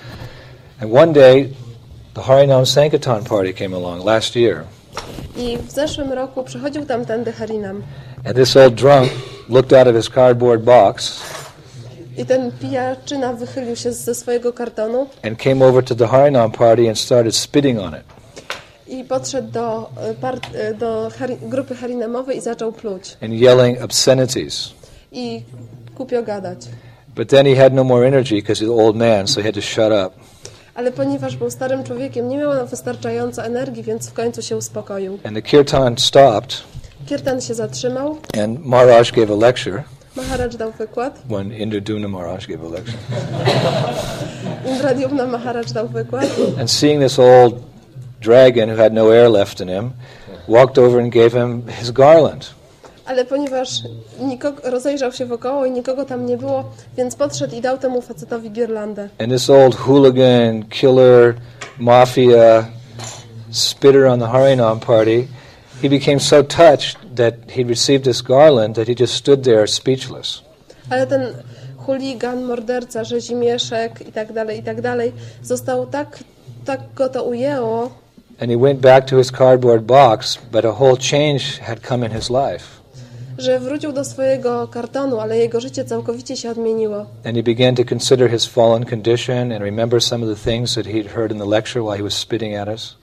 And one day the Harinam Sankirtan party came along last year. I w zeszłym roku przychodził tamtędy Harinam. And this old drunk looked out of his cardboard box. I ten pijaczyna wychylił się ze swojego kartonu. And came over to the Harinam party and started spitting on it. I podszedł do, part, do hari, grupy harinamowej i zaczął pluć. And yelling obscenities. I głupio gadać. But then he had no more energy because he's an old man, so he had to shut up. Ale ponieważ był starym człowiekiem, nie miał wystarczająco energii, więc w końcu się uspokoił. And the kirtan stopped. Kirtan się zatrzymał. And Maharaj gave a lecture. Maharaj dał wykład. When Indradumna Maharaj gave a lecture. Indradumna Maharaj dał wykład. And seeing this old dragon who had no air left in him, walked over and gave him his garland. Ale ponieważ nikogo, rozejrzał się wokoło i nikogo tam nie było, więc podszedł i dał temu facetowi girlandę. And this old hooligan, killer, mafia, spitter on the Harinam party, he became so touched that he'd received this garland that he just stood there speechless. Ale ten chuligan, morderca, rzezimieszek i tak dalej, i tak dalej, został tak, tak go to ujęło. And he went back to his cardboard box, but a whole change had come in his life. Że wrócił do swojego kartonu, ale jego życie całkowicie się odmieniło. And he began to consider his fallen condition and remember some of the things that he'd heard in the lecture while he was spitting at us.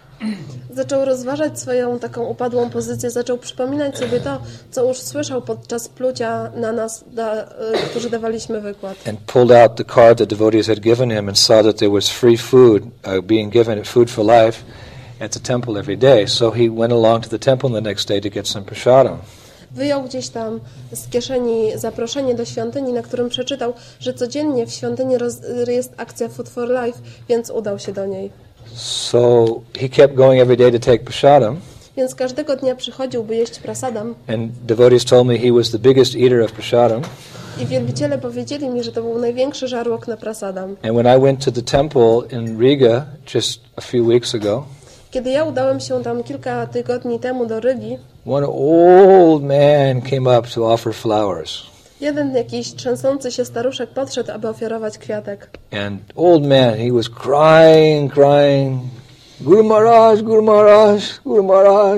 Zaczął rozważać swoją taką upadłą pozycję, zaczął przypominać sobie to, co już słyszał podczas plucia na nas, da, y, którzy dawaliśmy wykład. And pulled out the card the devotees had given him and saw that there was free food uh, being given, food for life, at the temple every day. So he went along to the temple the next day to get some prasadam. Wyjął gdzieś tam z kieszeni zaproszenie do świątyni, na którym przeczytał, że codziennie w świątyni roz, jest akcja Food for Life, więc udał się do niej. So he kept going every day to take prasadam. Więc każdego dnia przychodził, by jeść prasadam. And devotees told me he was the biggest eater of prasadam. I wielbiciele powiedzieli mi, że to był największy żarłok na prasadam. And when I went to the temple in Riga just a few weeks ago, kiedy ja udałem się tam kilka tygodni temu do Rygi, one old man came up to offer flowers. jeden jakiś trzęsący się staruszek podszedł, aby ofiarować kwiatek. And old man, he was crying, crying, Guru Maharaj, Guru Maharaj, Guru Maharaj.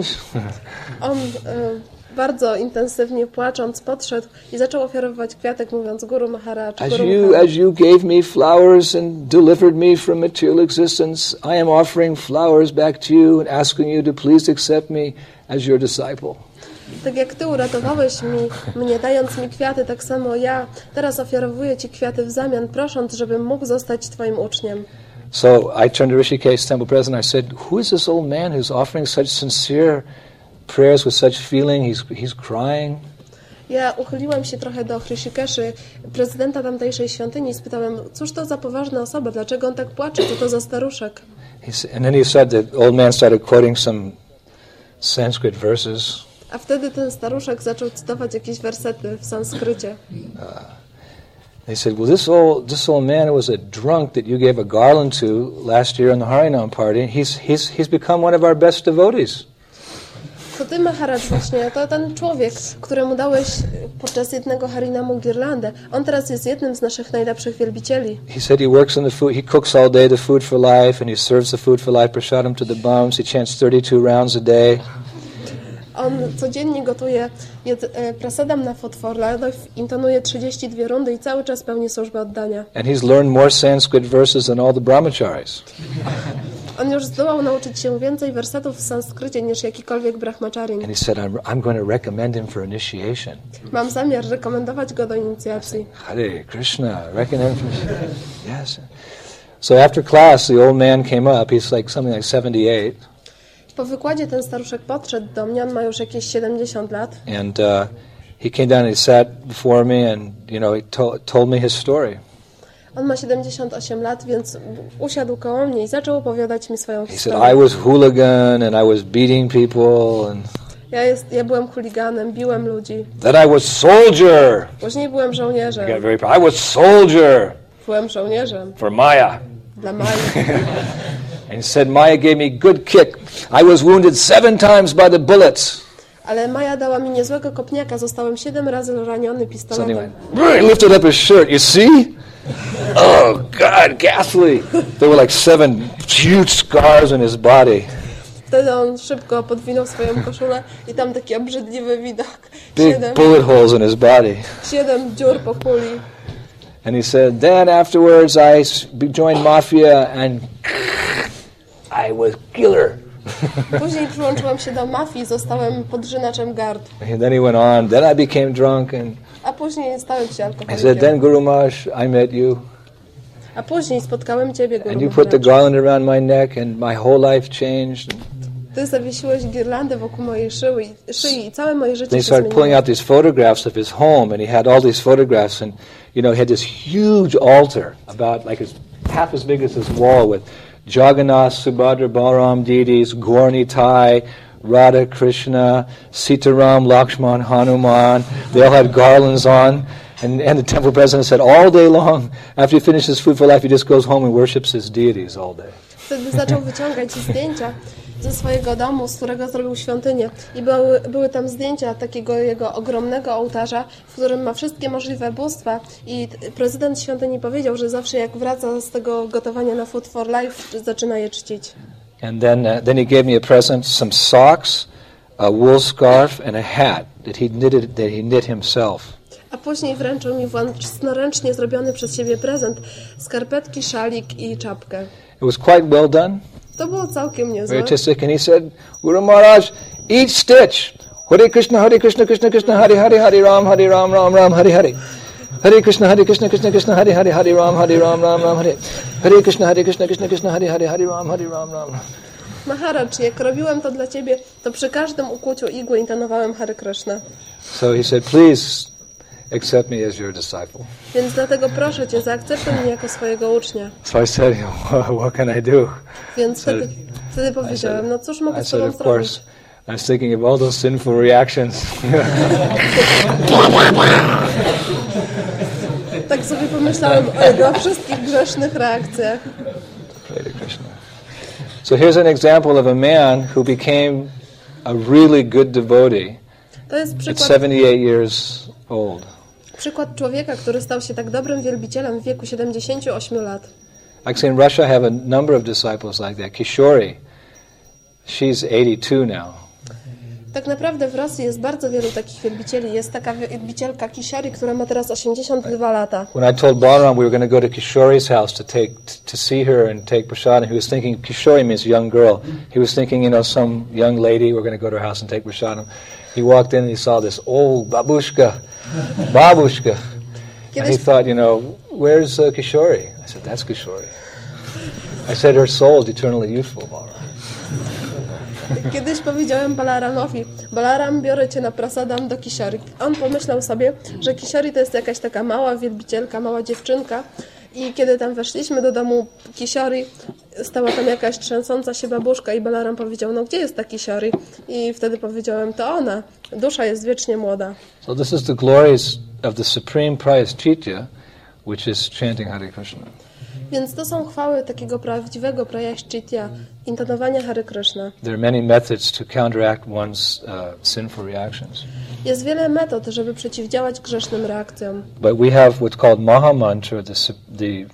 On e, bardzo intensywnie płacząc podszedł i zaczął ofiarować kwiatek, mówiąc Guru Maharaj, As Guru you, Maharaj. as you gave me flowers and delivered me from material existence, I am offering flowers back to you and asking you to please accept me as your disciple. Tak jak Ty uratowałeś mi, mnie dając mi kwiaty, tak samo ja teraz ofiarowuję Ci kwiaty w zamian, prosząc, żebym mógł zostać Twoim uczniem. So I turned to Rishikesh temple president. I said, "Who is this old man who's offering such sincere prayers with such feeling? He's he's crying." Ja uchyliłem się trochę do Hrishikeszy, prezydenta tamtejszej świątyni, i spytałem, cóż to za poważna osoba, dlaczego on tak płacze, co to za staruszek? He said, and then he said the old man started quoting some Sanskrit verses. A wtedy ten staruszek zaczął cytować jakieś wersety w sanskrycie. Uh, they said, well, this old this old man was a drunk that you gave a garland to last year in the Harinam party. He's he's he's become one of our best devotees. To Ty, Maharaj, właśnie, to ten człowiek, któremu dałeś podczas jednego Harinamu girlandę. On teraz jest jednym z naszych najlepszych wielbicieli. He said he works in the food, he cooks all day the food for life, and he serves the food for life prasadam to the bums. He chants thirty-two rounds a day. On codziennie gotuje jed, e, prasadam na Food for Life, intonuje trzydzieści dwie rundy i cały czas pełni służbę oddania. And he's learned more Sanskrit verses than all the brahmacharis. On już zdołał nauczyć się więcej wersetów w sanskrycie niż jakikolwiek brahmacharin. And he said, I'm, I'm going to recommend him for initiation. Mam zamiar rekomendować go do inicjacji. Hare Krishna, recommend him for Yes. So after class, the old man came up. He's like something like seventy-eight. Po wykładzie ten staruszek podszedł do mnie, on ma już jakieś siedemdziesiąt lat. And uh, he came down and he sat before me and, you know, he to- told me his story. On ma siedemdziesiąt osiem lat, więc usiadł koło mnie i zaczął opowiadać mi swoją He historię. said, I was hooligan and I was beating people and Ja, jest, ja byłem chuliganem, biłem ludzi. then I was soldier. Później byłem żołnierzem. I got very proud. I was soldier Byłem żołnierzem for Maya. dla Mai. And he said, Maya gave me a good kick. I was wounded seven times by the bullets. Ale Maja dała mi niezłego kopniaka, zostałem siedem razy raniony So he pistoletem. went, he lifted up his shirt. You see? Oh, God, ghastly. There were like seven huge scars on his body. Wtedy on szybko podwinął swoją koszulę i tam taki obrzydliwy widok. Big Siedem, bullet holes in his body. siedem dziur po kuli. And he said, then afterwards I s- joined mafia and I was killer. Później przyłączyłem się do mafii, zostałem podrzynaczem gard. And then he went on, then I became drunk and A później stałem się I said, alkoholikiem. then Guru Maharaj, I met you. A później spotkałem Ciebie, Guru And you put the Maharaj. garland around my neck and my whole life changed. Ty zawiesiłeś girlandę wokół mojej szyi, szyi i całe moje życie They się started pulling zmieniło. out these photographs of his home, and he had all these photographs, and you know, he had this huge altar about like as half as big as this wall with Jagannath, Subhadra, Balaram deities, Gauri Tai, Radha, Krishna, Sitaram, Lakshman, Hanuman. They all had garlands on, and, and the temple president said all day long, after he finishes Food for Life, he just goes home and worships his deities all day. Wtedy zaczął wyciągać zdjęcia ze swojego domu, z którego zrobił świątynię. I były, były tam zdjęcia takiego jego ogromnego ołtarza, w którym ma wszystkie możliwe bóstwa. I prezydent świątyni powiedział, że zawsze jak wraca z tego gotowania na Food for Life, zaczyna je czcić. And then, uh, then he gave me a present, some socks, a wool scarf, and a hat that he knitted, that he knit himself. A później wręczył mi własnoręcznie zrobiony przez siebie prezent, skarpetki, szalik i czapkę. It was quite well done, To było całkiem very niezłe. artistic, and he said, Guru Maharaj, each stitch, Hare Krishna, Hare Krishna, Krishna Krishna, Hare Hare, Hare Ram, Hare Ram, Ram Ram, Hare Hare. Hare Krishna, Hare Krishna, Krishna Krishna, Hare Hare, Hare Ram, Hare Ram, Ram Ram, Hare. Hare Krishna, Hare Krishna, Krishna Krishna, Hare Hare, Hare Ram, Hare Ram, Ram Ram. Maharaj, jak robiłem to dla ciebie, to przy każdym ukłuciu igły intonowałem Hare Krishna. So he said, please accept me as your disciple. Więc dlatego proszę cię, zaakceptuj mnie jako swojego ucznia. So I said, well, what can I do? Więc wtedy, wtedy powiedziałem, no cóż mogę I z said, tobą of zrobić? course, I was thinking of all those sinful reactions. Tak sobie pomyślałem o jego wszystkich grzesznych reakcjach. Hare Krishna. So here's an example of a man who became a really good devotee To jest at przykład, seventy-eight years old. przykład człowieka, który stał się tak dobrym wielbicielem w wieku siedemdziesięciu ośmiu lat. Actually, in Russia, I have a number of disciples like that. Kishori, she's eighty-two now. Tak naprawdę w Rosji jest bardzo wielu takich wielbicieli. Jest taka wielbicielka Kishori, która ma teraz osiemdziesiąt dwa lata. When I told Balaram we were going to go to Kishori's house to take to see her and take prasad, he was thinking Kishori means young girl. He was thinking, you know, some young lady. We're going to go to her house and take prasad. He walked in and he saw this old babushka, babushka, and he Kiedyś, thought, you know, where's uh, Kishori? I said, that's Kishori. I said, her soul is eternally youthful, Balaram. kiedyś powiedziałem Balaramowi, Balaram, biorę cię na prasadam do Kishori. On pomyślał sobie, że Kishori to jest jakaś taka mała wielbicielka, mała dziewczynka. I kiedy tam weszliśmy do domu Kishori, stała tam jakaś trzęsąca się babuszka i Balaram powiedział, no gdzie jest ta Kishori? I wtedy powiedziałem, to ona, dusza jest wiecznie młoda. So this is the glories of the supreme Prayaschitta, which is chanting Hare Krishna. Więc to są chwały takiego prawdziwego prayaschittya, intonowania Hare Krishna. There are many methods to counteract one's uh, sinful reactions. Jest wiele metod, żeby przeciwdziałać grzesznym reakcjom. But we have what's called Maha Mantra, the, su- the,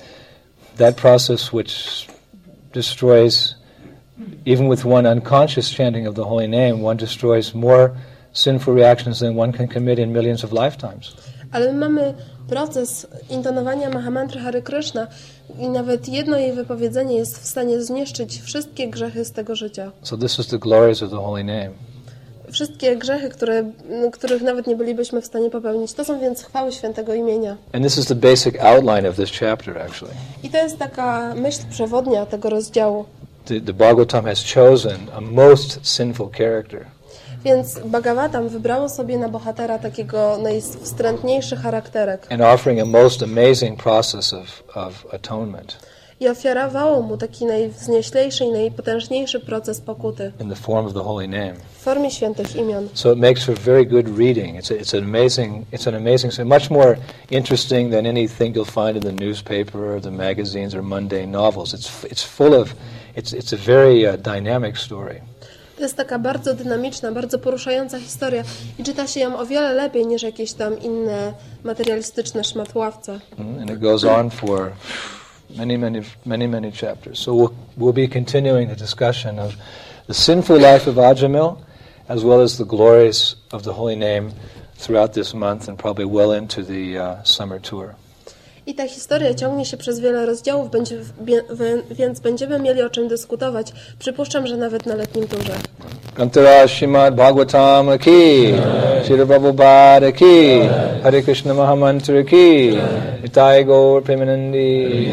that process which destroys, even with one unconscious chanting of the holy name, one destroys more sinful reactions than one can commit in millions of lifetimes. Ale my mamy proces intonowania Mahamantry Hare Krishna i nawet jedno jej wypowiedzenie jest w stanie zniszczyć wszystkie grzechy z tego życia. So this is the glories of the holy name. Wszystkie grzechy, które, których nawet nie bylibyśmy w stanie popełnić. To są więc chwały świętego imienia. And this is the basic outline of this chapter, actually. I to jest taka myśl przewodnia tego rozdziału. The, the Bhagavatam has chosen a most sinful character. Więc Bhagavatam wybrało sobie na bohatera takiego najwstrętniejszy charakterek and offering a most amazing process of, of atonement i ofiarowało mu taki najwznieślejszy i najpotężniejszy proces pokuty in the form of the holy name. w formie świętych imion. So it makes for very good reading. It's a, it's an amazing it's an amazing so much more interesting than anything you'll find in the newspaper or the magazines or mundane novels. It's it's full of it's it's a very uh, dynamic story. To jest taka bardzo dynamiczna, bardzo poruszająca historia i czyta się ją o wiele lepiej niż jakieś tam inne materialistyczne szmatławce. And it goes on for many, many, many, many chapters. So we'll, we'll be continuing the discussion of the sinful life of Ajamil, as well as the glories of the holy name throughout this month and probably well into the uh, summer tour. I ta historia ciągnie się przez wiele rozdziałów, będzie, więc będziemy mieli o czym dyskutować. Przypuszczam, że nawet na letnim turze. Kantara Shrimad Bhagavatam ki, Srila Prabhupada ki, Hare Krishna Mahamantra ki, Nitai Gaur Premanandi.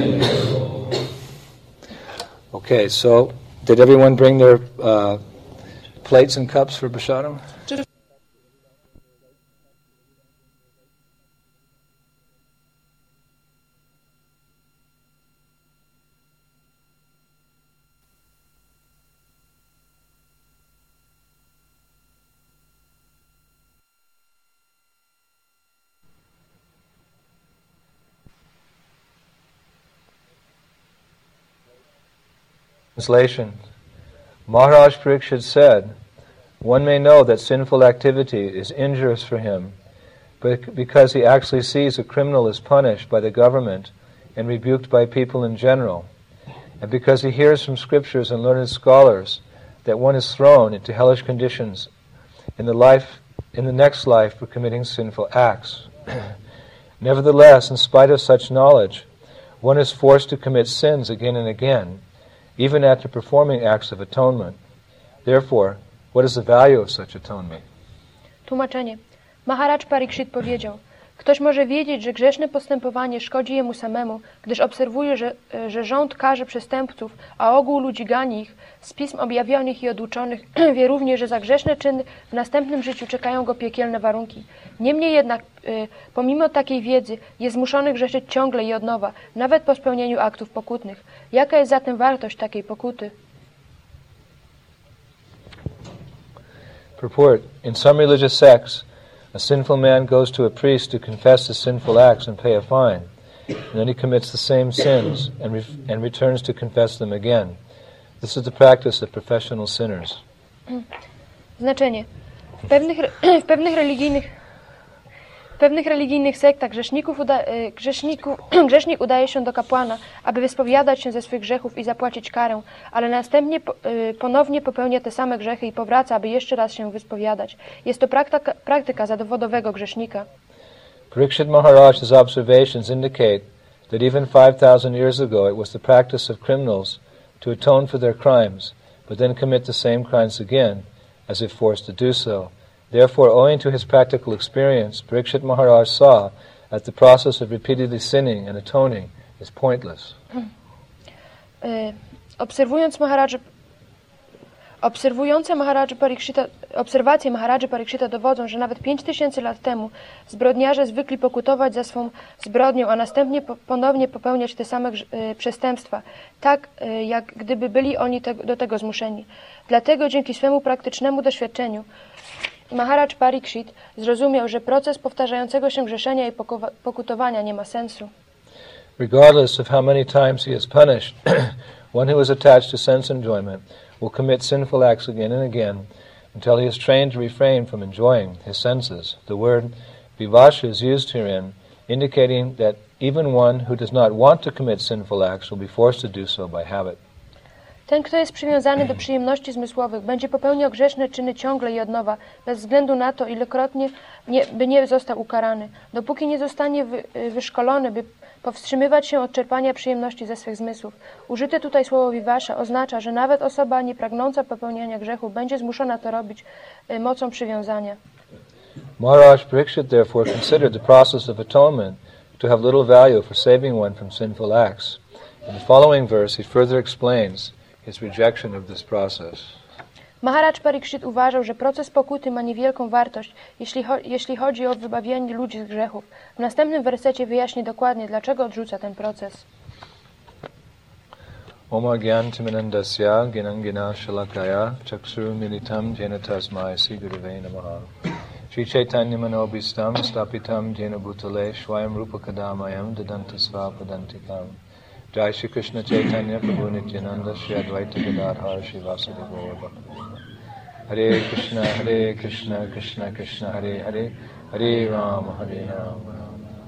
Okay, so did everyone bring their uh, plates and cups for prasadam? Czy Translation. Maharaj Parikshit said, one may know that sinful activity is injurious for him, but because he actually sees a criminal is punished by the government and rebuked by people in general, and because he hears from scriptures and learned scholars that one is thrown into hellish conditions in the life, in the next life for committing sinful acts. Nevertheless, in spite of such knowledge, one is forced to commit sins again and again, even after performing acts of atonement. Therefore, what is the value of such atonement? Tłumaczenie. Maharaj Parikshit powiedział: ktoś może wiedzieć, że grzeszne postępowanie szkodzi jemu samemu, gdyż obserwuje, że, że rząd karze przestępców, a ogół ludzi gani ich. Z pism objawionych i oduczonych wie również, że za grzeszne czyny w następnym życiu czekają go piekielne warunki. Niemniej jednak, y, pomimo takiej wiedzy, jest zmuszony grzeszyć ciągle i od nowa, nawet po spełnieniu aktów pokutnych. Jaka jest zatem wartość takiej pokuty? Purport. In some religious sects, a sinful man goes to a priest to confess his sinful acts and pay a fine. And then he commits the same sins and, re- and returns to confess them again. This is the practice of professional sinners. Znaczenie. W pewnych, w pewnych religijnych w pewnych religijnych sektach grzeszników uda, grzeszniku, grzesznik udaje się do kapłana, aby wyspowiadać się ze swych grzechów i zapłacić karę, ale następnie ponownie popełnia te same grzechy i powraca, aby jeszcze raz się wyspowiadać. Jest to praktyka, praktyka zawodowego grzesznika. Parikshit Maharaj's observations indicate that even five thousand years ago it was the practice of criminals to atone for their crimes, but then commit the same crimes again, as if forced to do so. Therefore, owing to his practical experience, Parikshit Maharaj saw that the process of repeatedly sinning and atoning is pointless. Hmm. Obserwując Maharadża, obserwujące Maharadża Parikshita, obserwacje Maharadży Parikshita dowodzą, że nawet pięć tysięcy lat temu zbrodniarze zwykli pokutować za swą zbrodnią, a następnie po, ponownie popełniać te same y, przestępstwa, tak y, jak gdyby byli oni te, do tego zmuszeni. Dlatego dzięki swemu praktycznemu doświadczeniu Maharaj Parikshit zrozumiał, że proces powtarzającego się grzeszenia i pokutowania nie ma sensu. Regardless of how many times he is punished, one who is attached to sense enjoyment will commit sinful acts again and again until he is trained to refrain from enjoying his senses. The word vivasha is used herein, indicating that even one who does not want to commit sinful acts will be forced to do so by habit. Ten, kto jest przywiązany do przyjemności zmysłowych, będzie popełniał grzeszne czyny ciągle i od nowa, bez względu na to, ilekrotnie nie, by nie został ukarany, dopóki nie zostanie wy, wyszkolony, by powstrzymywać się od czerpania przyjemności ze swych zmysłów. Użyte tutaj słowo vivasha oznacza, że nawet osoba niepragnąca popełniania grzechu będzie zmuszona to robić y, mocą przywiązania. Maharaj Parikshit therefore considered the process of atonement to have little value for saving one from sinful acts. In the following verse he further explains his rejection of this process. Maharaj Parikshit uważał, że proces pokuty ma niewielką wartość, jeśli, cho- jeśli chodzi o wybawienie ludzi z grzechów. W następnym wersecie wyjaśni dokładnie, dlaczego odrzuca ten proces. Oma gyan timanandasya ginangina shalakaya chakshuru militam jena tasmai si gurave namaha. Shri Chaitanya manobhistam stapitam jena bhutale shwayam rupa kadamayam dadanta svapadantikam. Jai Shri Krishna Chaitanya Prabhu Nityananda Shri Advaita Gadadhar Shri Vasudeva Bhaktivinoda. Hare Krishna Hare Krishna Krishna Krishna Hare Hare Hare Rama Hare Rama.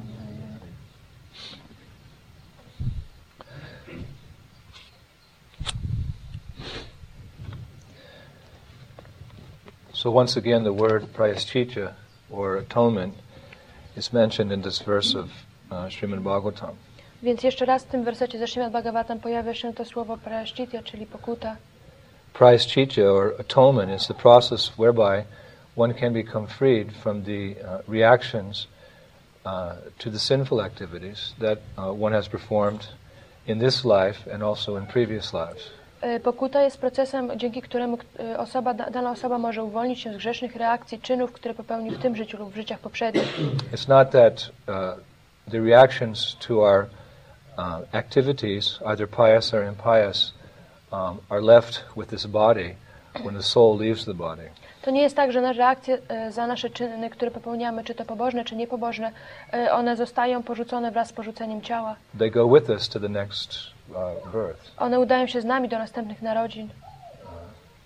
So once again the word prayaschita or atonement is mentioned in this verse of uh, Srimad Bhagavatam. Więc jeszcze raz w tym wersecie ze Śrimad Bhagavatam pojawia się to słowo prayaschitta, czyli pokuta. Prayaschita or atonement is the process whereby one can become freed from the uh, reactions uh, to the sinful activities that uh, one has performed in this life and also in previous lives. Pokuta jest procesem, dzięki któremu osoba, dana osoba może uwolnić się z grzesznych reakcji, czynów, które popełnił w tym życiu lub w życiach poprzednich. It's not that uh, the reactions to our Uh, activities, either pious or impious, um, are left with this body when the soul leaves the body. To nie jest tak, że nasze reakcje e, za nasze czyny, które popełniamy, czy to pobożne, czy niepobożne, e, one zostają porzucone wraz z porzuceniem ciała. They go with us to the next uh, birth. One udają się z nami do następnych narodzin.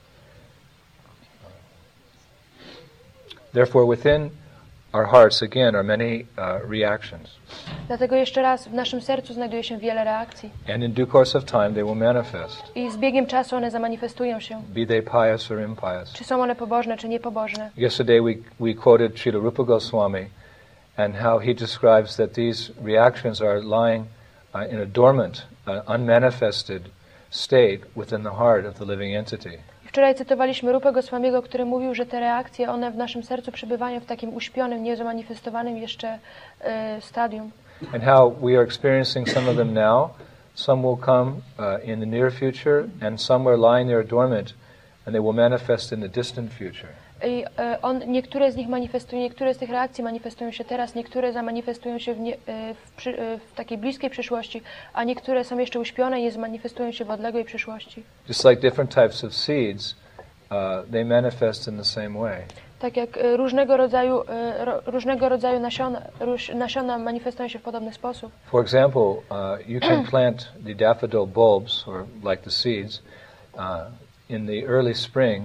Therefore, within our hearts, again, are many uh, reactions. Dlatego jeszcze raz, w naszym sercu znajduje się wiele reakcji. And in due course of time, they will manifest. I z biegiem czasu one zamanifestują się. Be they pious or impious. Czy są one pobożne, czy niepobożne. Yesterday we, we quoted Srila Rupa Goswami and how he describes that these reactions are lying uh, in a dormant, uh, unmanifested state within the heart of the living entity. Wczoraj cytowaliśmy Rupę Goswamiego, który mówił, że te reakcje, one w naszym sercu przebywają w takim uśpionym, niezamanifestowanym jeszcze e, stadium. And how we are experiencing some of them now, some will come uh, in the near future, and some are lying there dormant, and they will manifest in the distant future. I e, on, niektóre z nich manifestują, niektóre z tych reakcji manifestują się teraz, niektóre zamanifestują się w, nie, e, w, przy, e, w takiej bliskiej przyszłości, a niektóre są jeszcze uśpione i nie zmanifestują się w odległej przyszłości. Just like different types of seeds, uh, they manifest in the same way. Tak jak e, różnego rodzaju, e, ro, różnego rodzaju nasiona, róż, nasiona manifestują się w podobny sposób. For example, uh, you can plant the daffodil bulbs, or like the seeds, uh, in the early spring,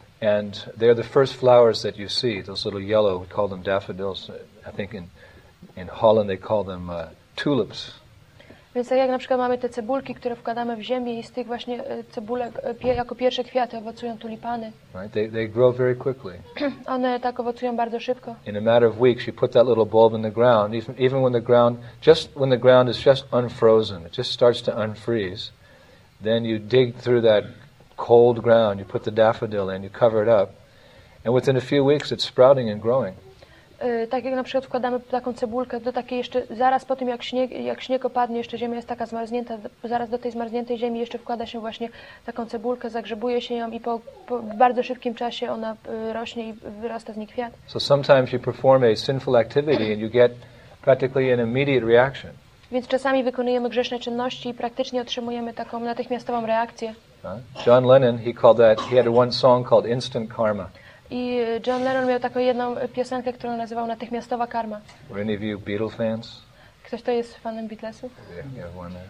and they're the first flowers that you see, those little yellow, we call them daffodils. I think in, in Holland they call them uh, tulips. Więc tak jak na przykład mamy te cebulki, które wkładamy w ziemię i z tych właśnie cebulek jako pierwsze kwiaty owocują tulipany. Right? They, they grow very quickly. One tak owocują bardzo szybko. In a matter of weeks you put that little bulb in the ground, even, even when the ground, just when the ground is just unfrozen, it just starts to unfreeze, then you dig through that cold ground, you put the daffodil in, you cover it up, and within a few weeks it's sprouting and growing. Yy, tak jak na przykład wkładamy taką cebulkę do takiej jeszcze, zaraz po tym jak śnieg, jak śnieg opadnie, jeszcze ziemia jest taka zmarznięta, zaraz do tej zmarzniętej ziemi jeszcze wkłada się właśnie taką cebulkę, zagrzebuje się ją i po, po w bardzo szybkim czasie ona y, rośnie i wyrasta z niej kwiat. So sometimes you perform a sinful activity and you get practically an immediate reaction. Więc czasami wykonujemy grzeszne czynności i praktycznie otrzymujemy taką natychmiastową reakcję. John Lennon, he called that, he had one song called Instant Karma. I John Lennon miał taką jedną piosenkę, którą nazywał Natychmiastowa karma. Were any of you Beatle fans? Ktoś to jest fanem Beatlesów? Yeah, you have one there.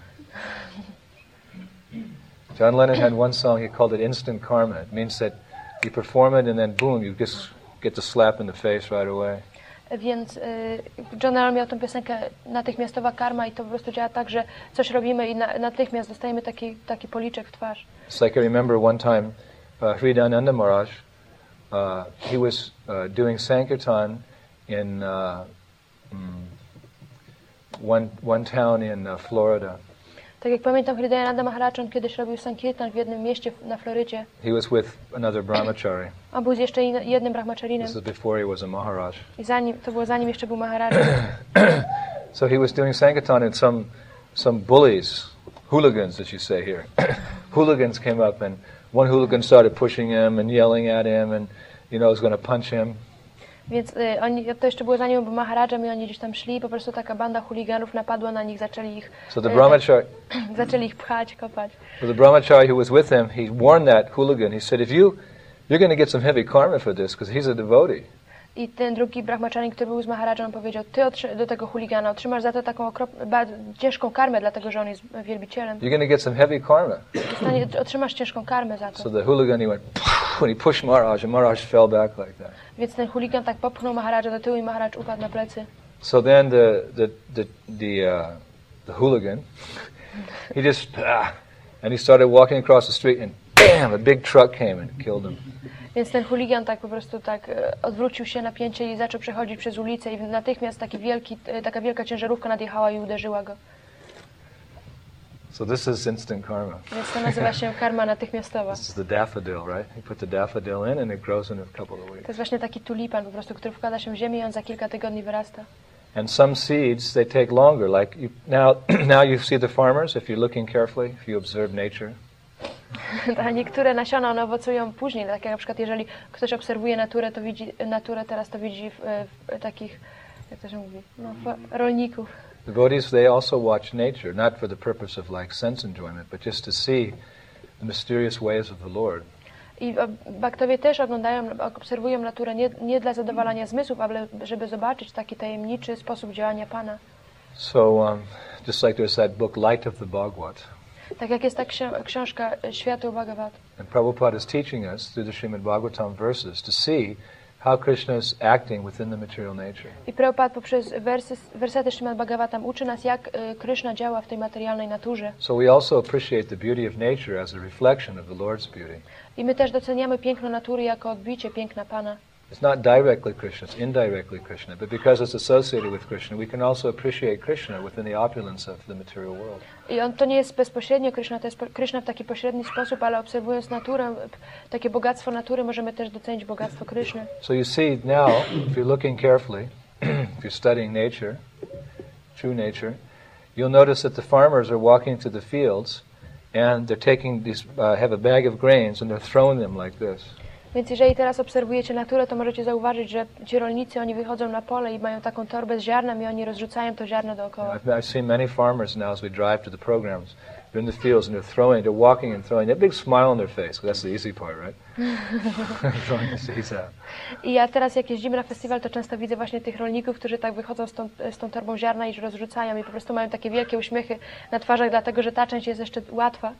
John Lennon had one song, he called it Instant Karma. It means that you perform it and then boom, you just get the slap in the face right away. Więc y, John Lennon miał tę piosenkę Natychmiastowa karma i to po prostu działa tak, że coś robimy i na, natychmiast dostajemy taki, taki policzek w twarz. It's like I remember one time uh, Hridayananda Maharaj, uh, he was uh, doing Sankirtan in uh, mm, one, one town in uh, Florida. Tak jak pamiętam, Hridayananda Maharaj, on kiedyś robił Sankirtan w jednym mieście na Florydzie. He was with another brahmachari. A był z jeszcze in, jednym brahmacharinem. This is before he was a Maharaj. I zanim, to było zanim jeszcze był Maharaj. So he was doing Sankirtan and some, some bullies, hooligans as you say here, hooligans came up and one hooligan started pushing him and yelling at him and, you know, was going to punch him. Więc y, oni, to jeszcze było zanim był Maharajem i oni gdzieś tam szli i po prostu taka banda chuliganów napadła na nich, zaczęli ich So the brahmachari, y, zaczęli ich pchać, kopać. so the brahmachari who was with him, he warned that hooligan. He said, if you, you're going to get some heavy karma for this because he's a devotee. I ten drugi brahmaczarin, który był z Maharajem, powiedział, ty otrzy- do tego chuligana otrzymasz za to taką okrop- bardzo ciężką karmę, dlatego że on jest wielbicielem. You're going to get some heavy karma. Dostanie, otrzymasz ciężką karmę za So to. the hooligan, he went, and he pushed Maharaj, and Maharaj fell back like that. Więc ten chuligan tak popchnął Maharaja do tyłu i Maharaj upadł na plecy. So then the the the the, uh, the hooligan, he just ah, and he started walking across the street, and bam, a big truck came and killed him. Więc ten chuligan tak po prostu tak e, odwrócił się na pięcie i zaczął przechodzić przez ulicę i natychmiast taki wielki, e, taka wielka ciężarówka nadjechała i uderzyła go. So this is instant karma. Więc to nazywa się karma natychmiastowa. This is the daffodil, right? You put the daffodil in, and it grows in a couple of To weeks. jest właśnie taki tulipan po prostu, który wkłada się w ziemię i on za kilka tygodni wyrasta. And some seeds they take longer. Like you, now, now you see the farmers. If you're looking carefully, if you observe nature. A niektóre nasiona one owocują później, tak jak na przykład jeżeli ktoś obserwuje naturę, to widzi naturę teraz to widzi w, w takich, jak to się mówi, no, w, rolników. Devotees, they also watch nature, not for the purpose of like sense enjoyment, but just to see the mysterious ways of the Lord. I baktowie też oglądają, obserwują naturę nie, nie dla zadowalania zmysłów, ale żeby zobaczyć taki tajemniczy sposób działania Pana. So, um, just like there's that book, Light of the Bhagavad. Tak jak jest ta ksi- książka Światło Bhagavad. And Prabhupada is teaching us through the Srimad Bhagavatam verses to see how Krishna is acting within the material nature. I Prabhupada poprzez wersy, wersety Śrimad Bhagavatam uczy nas, jak y, Krishna działa w tej materialnej naturze. So we also appreciate the beauty of nature as a reflection of the Lord's beauty. I my też doceniamy piękno natury jako odbicie piękna Pana. It's not directly Krishna, it's indirectly Krishna, but because it's associated with Krishna, we can also appreciate Krishna within the opulence of the material world. I on to nie jest bezpośrednio Krishna, to jest Krishna w taki pośredni sposób, ale obserwując naturę, takie bogactwo natury, możemy też docenić bogactwo Krishny. So you see now, if you're looking carefully, if you're studying nature, true nature, you'll notice that the farmers are walking to the fields and they're taking these, uh, have a bag of grains and they're throwing them like this. Więc jeżeli teraz obserwujecie naturę, to możecie zauważyć, że ci rolnicy, oni wychodzą na pole i mają taką torbę z ziarnem i oni rozrzucają to ziarno dookoła. I've, I've seen many farmers now as we drive to the programs. They're in the fields and they're throwing, they're walking and throwing. That big smile on their face, that's the easy part, right? Throwing the seeds out. I ja teraz, jak jeździmy na festiwal, to często widzę właśnie tych rolników, którzy tak wychodzą z tą, z tą torbą ziarna i rozrzucają i po prostu mają takie wielkie uśmiechy na twarzach, dlatego że ta część jest jeszcze łatwa.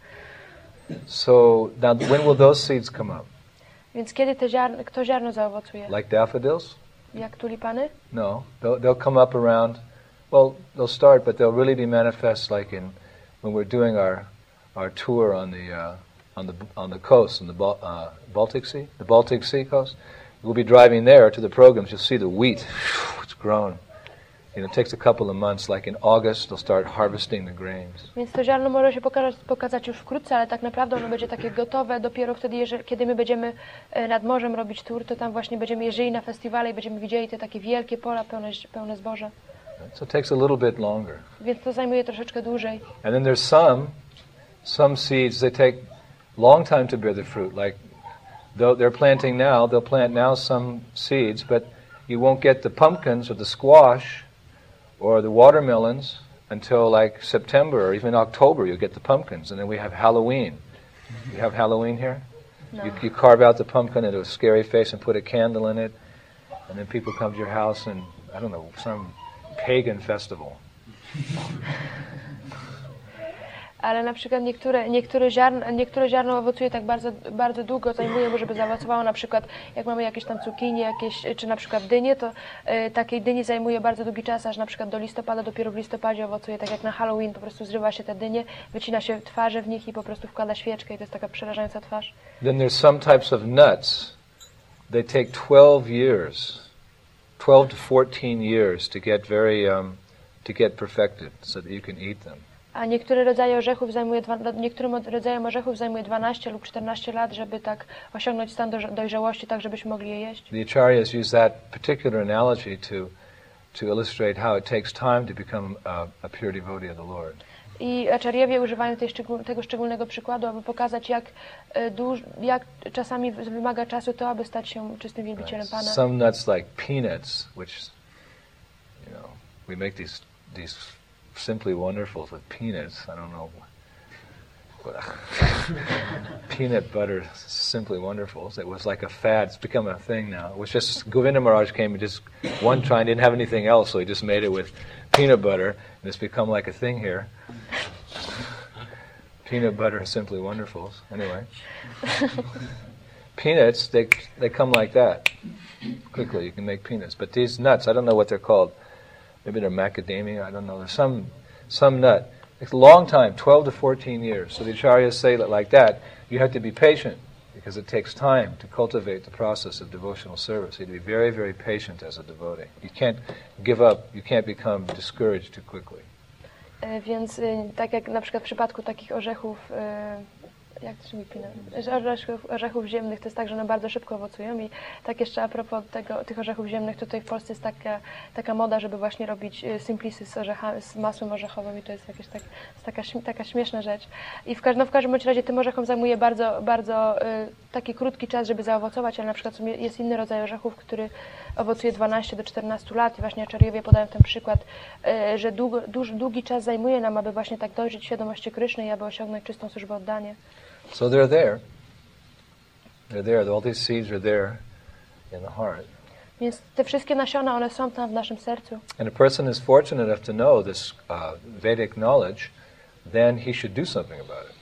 So now, when will those seeds come up? Więc kiedy te ziarno, kto ziarno zaowocuje? Like daffodils? Jak tulipany? No, they'll, they'll come up around, well, they'll start, but they'll really be manifest like in, when we're doing our, our tour on the, uh, on the, on the coast, on the Bal- uh, Baltic Sea, the Baltic Sea coast. We'll be driving there to the programs, you'll see the wheat, it's grown. You know, it takes a couple of months, like in August, they'll start harvesting the grains. Więc to ziarno może się pokazać, pokazać już wkrótce, ale tak naprawdę ono będzie takie gotowe dopiero wtedy, jeżeli, kiedy my będziemy nad morzem robić tour, to tam właśnie będziemy jeździli na festiwale i będziemy widzieli te takie wielkie pola pełne, pełne zboża. So it takes a little bit longer. Więc to zajmuje troszeczkę dłużej. And then there's some, some seeds, they take long time to bear the fruit. Like, though they're planting now, they'll plant now some seeds, but you won't get the pumpkins or the squash or the watermelons until like September or even October. You'll get the pumpkins, and then we have Halloween. You have Halloween here? No. You, you carve out the pumpkin into a scary face and put a candle in it, and then people come to your house and, I don't know, some pagan festival. Ale na przykład niektóre, niektóre, ziarno, niektóre ziarno owocuje tak bardzo, bardzo długo, zajmuje mu, żeby zaowocowało. Na przykład jak mamy jakieś tam cukinie, jakieś, czy na przykład dynie, to y, takiej dyni zajmuje bardzo długi czas, aż na przykład do listopada, dopiero w listopadzie owocuje, tak jak na Halloween, po prostu zrywa się te dynie, wycina się twarze w nich i po prostu wkłada świeczkę i to jest taka przerażająca twarz. Then there's some types of nuts. They take twelve years, twelve to fourteen years to get very, um, to get perfected so that you can eat them. A niektóre rodzaje orzechów zajmuje, niektórym rodzajom orzechów zajmuje dwanaście lub czternaście lat, żeby tak osiągnąć stan dojrzałości, tak żebyśmy mogli je jeść. The Acharyas use that particular analogy to, to illustrate how it takes time to become a, a pure devotee of the Lord. I Acharyowie używają tej szczegól, tego szczególnego przykładu, aby pokazać, jak, duż, jak czasami wymaga czasu to, aby stać się czystym wielbicielem Pana. Some nuts like peanuts, which, you know, we make these these simply wonderful with peanuts. I don't know. Peanut butter, simply wonderful. It was like a fad. It's become a thing now. It was just Govinda Maharaj came and just one try and didn't have anything else, so he just made it with peanut butter, and it's become like a thing here. Peanut butter, simply wonderfuls. Anyway, peanuts they they come like that quickly. You can make peanuts, but these nuts, I don't know what they're called. Maybe they're macadamia, I don't know. There's some some nut. It's a long time, twelve to fourteen years. So the Acharyas say that like that, you have to be patient because it takes time to cultivate the process of devotional service. You have to be very, very patient as a devotee. You can't give up, you can't become discouraged too quickly. Więc tak jak na przykład w przypadku takich orzechów, jak to się mówi, orzechów, orzechów ziemnych, to jest tak, że one bardzo szybko owocują i tak jeszcze a propos tego, tych orzechów ziemnych, tutaj w Polsce jest taka, taka moda, żeby właśnie robić simplisy z, orzecha, z masłem orzechowym i to jest jakieś tak, jest taka, taka śmieszna rzecz. I w, no w każdym bądź razie tym orzechom zajmuje bardzo, bardzo y, taki krótki czas, żeby zaowocować, ale na przykład jest inny rodzaj orzechów, który owocuje dwanaście do czternastu lat i właśnie Acharyowie podają ten przykład, y, że długo, dłuż, długi czas zajmuje nam, aby właśnie tak dojrzeć świadomości Kryszny i aby osiągnąć czystą służbę oddania. So they're there. They're there. All these seeds are there in the heart. Więc te wszystkie nasiona, one są tam w naszym sercu. And a person is fortunate enough to know this uh, Vedic knowledge, then he should do something about it.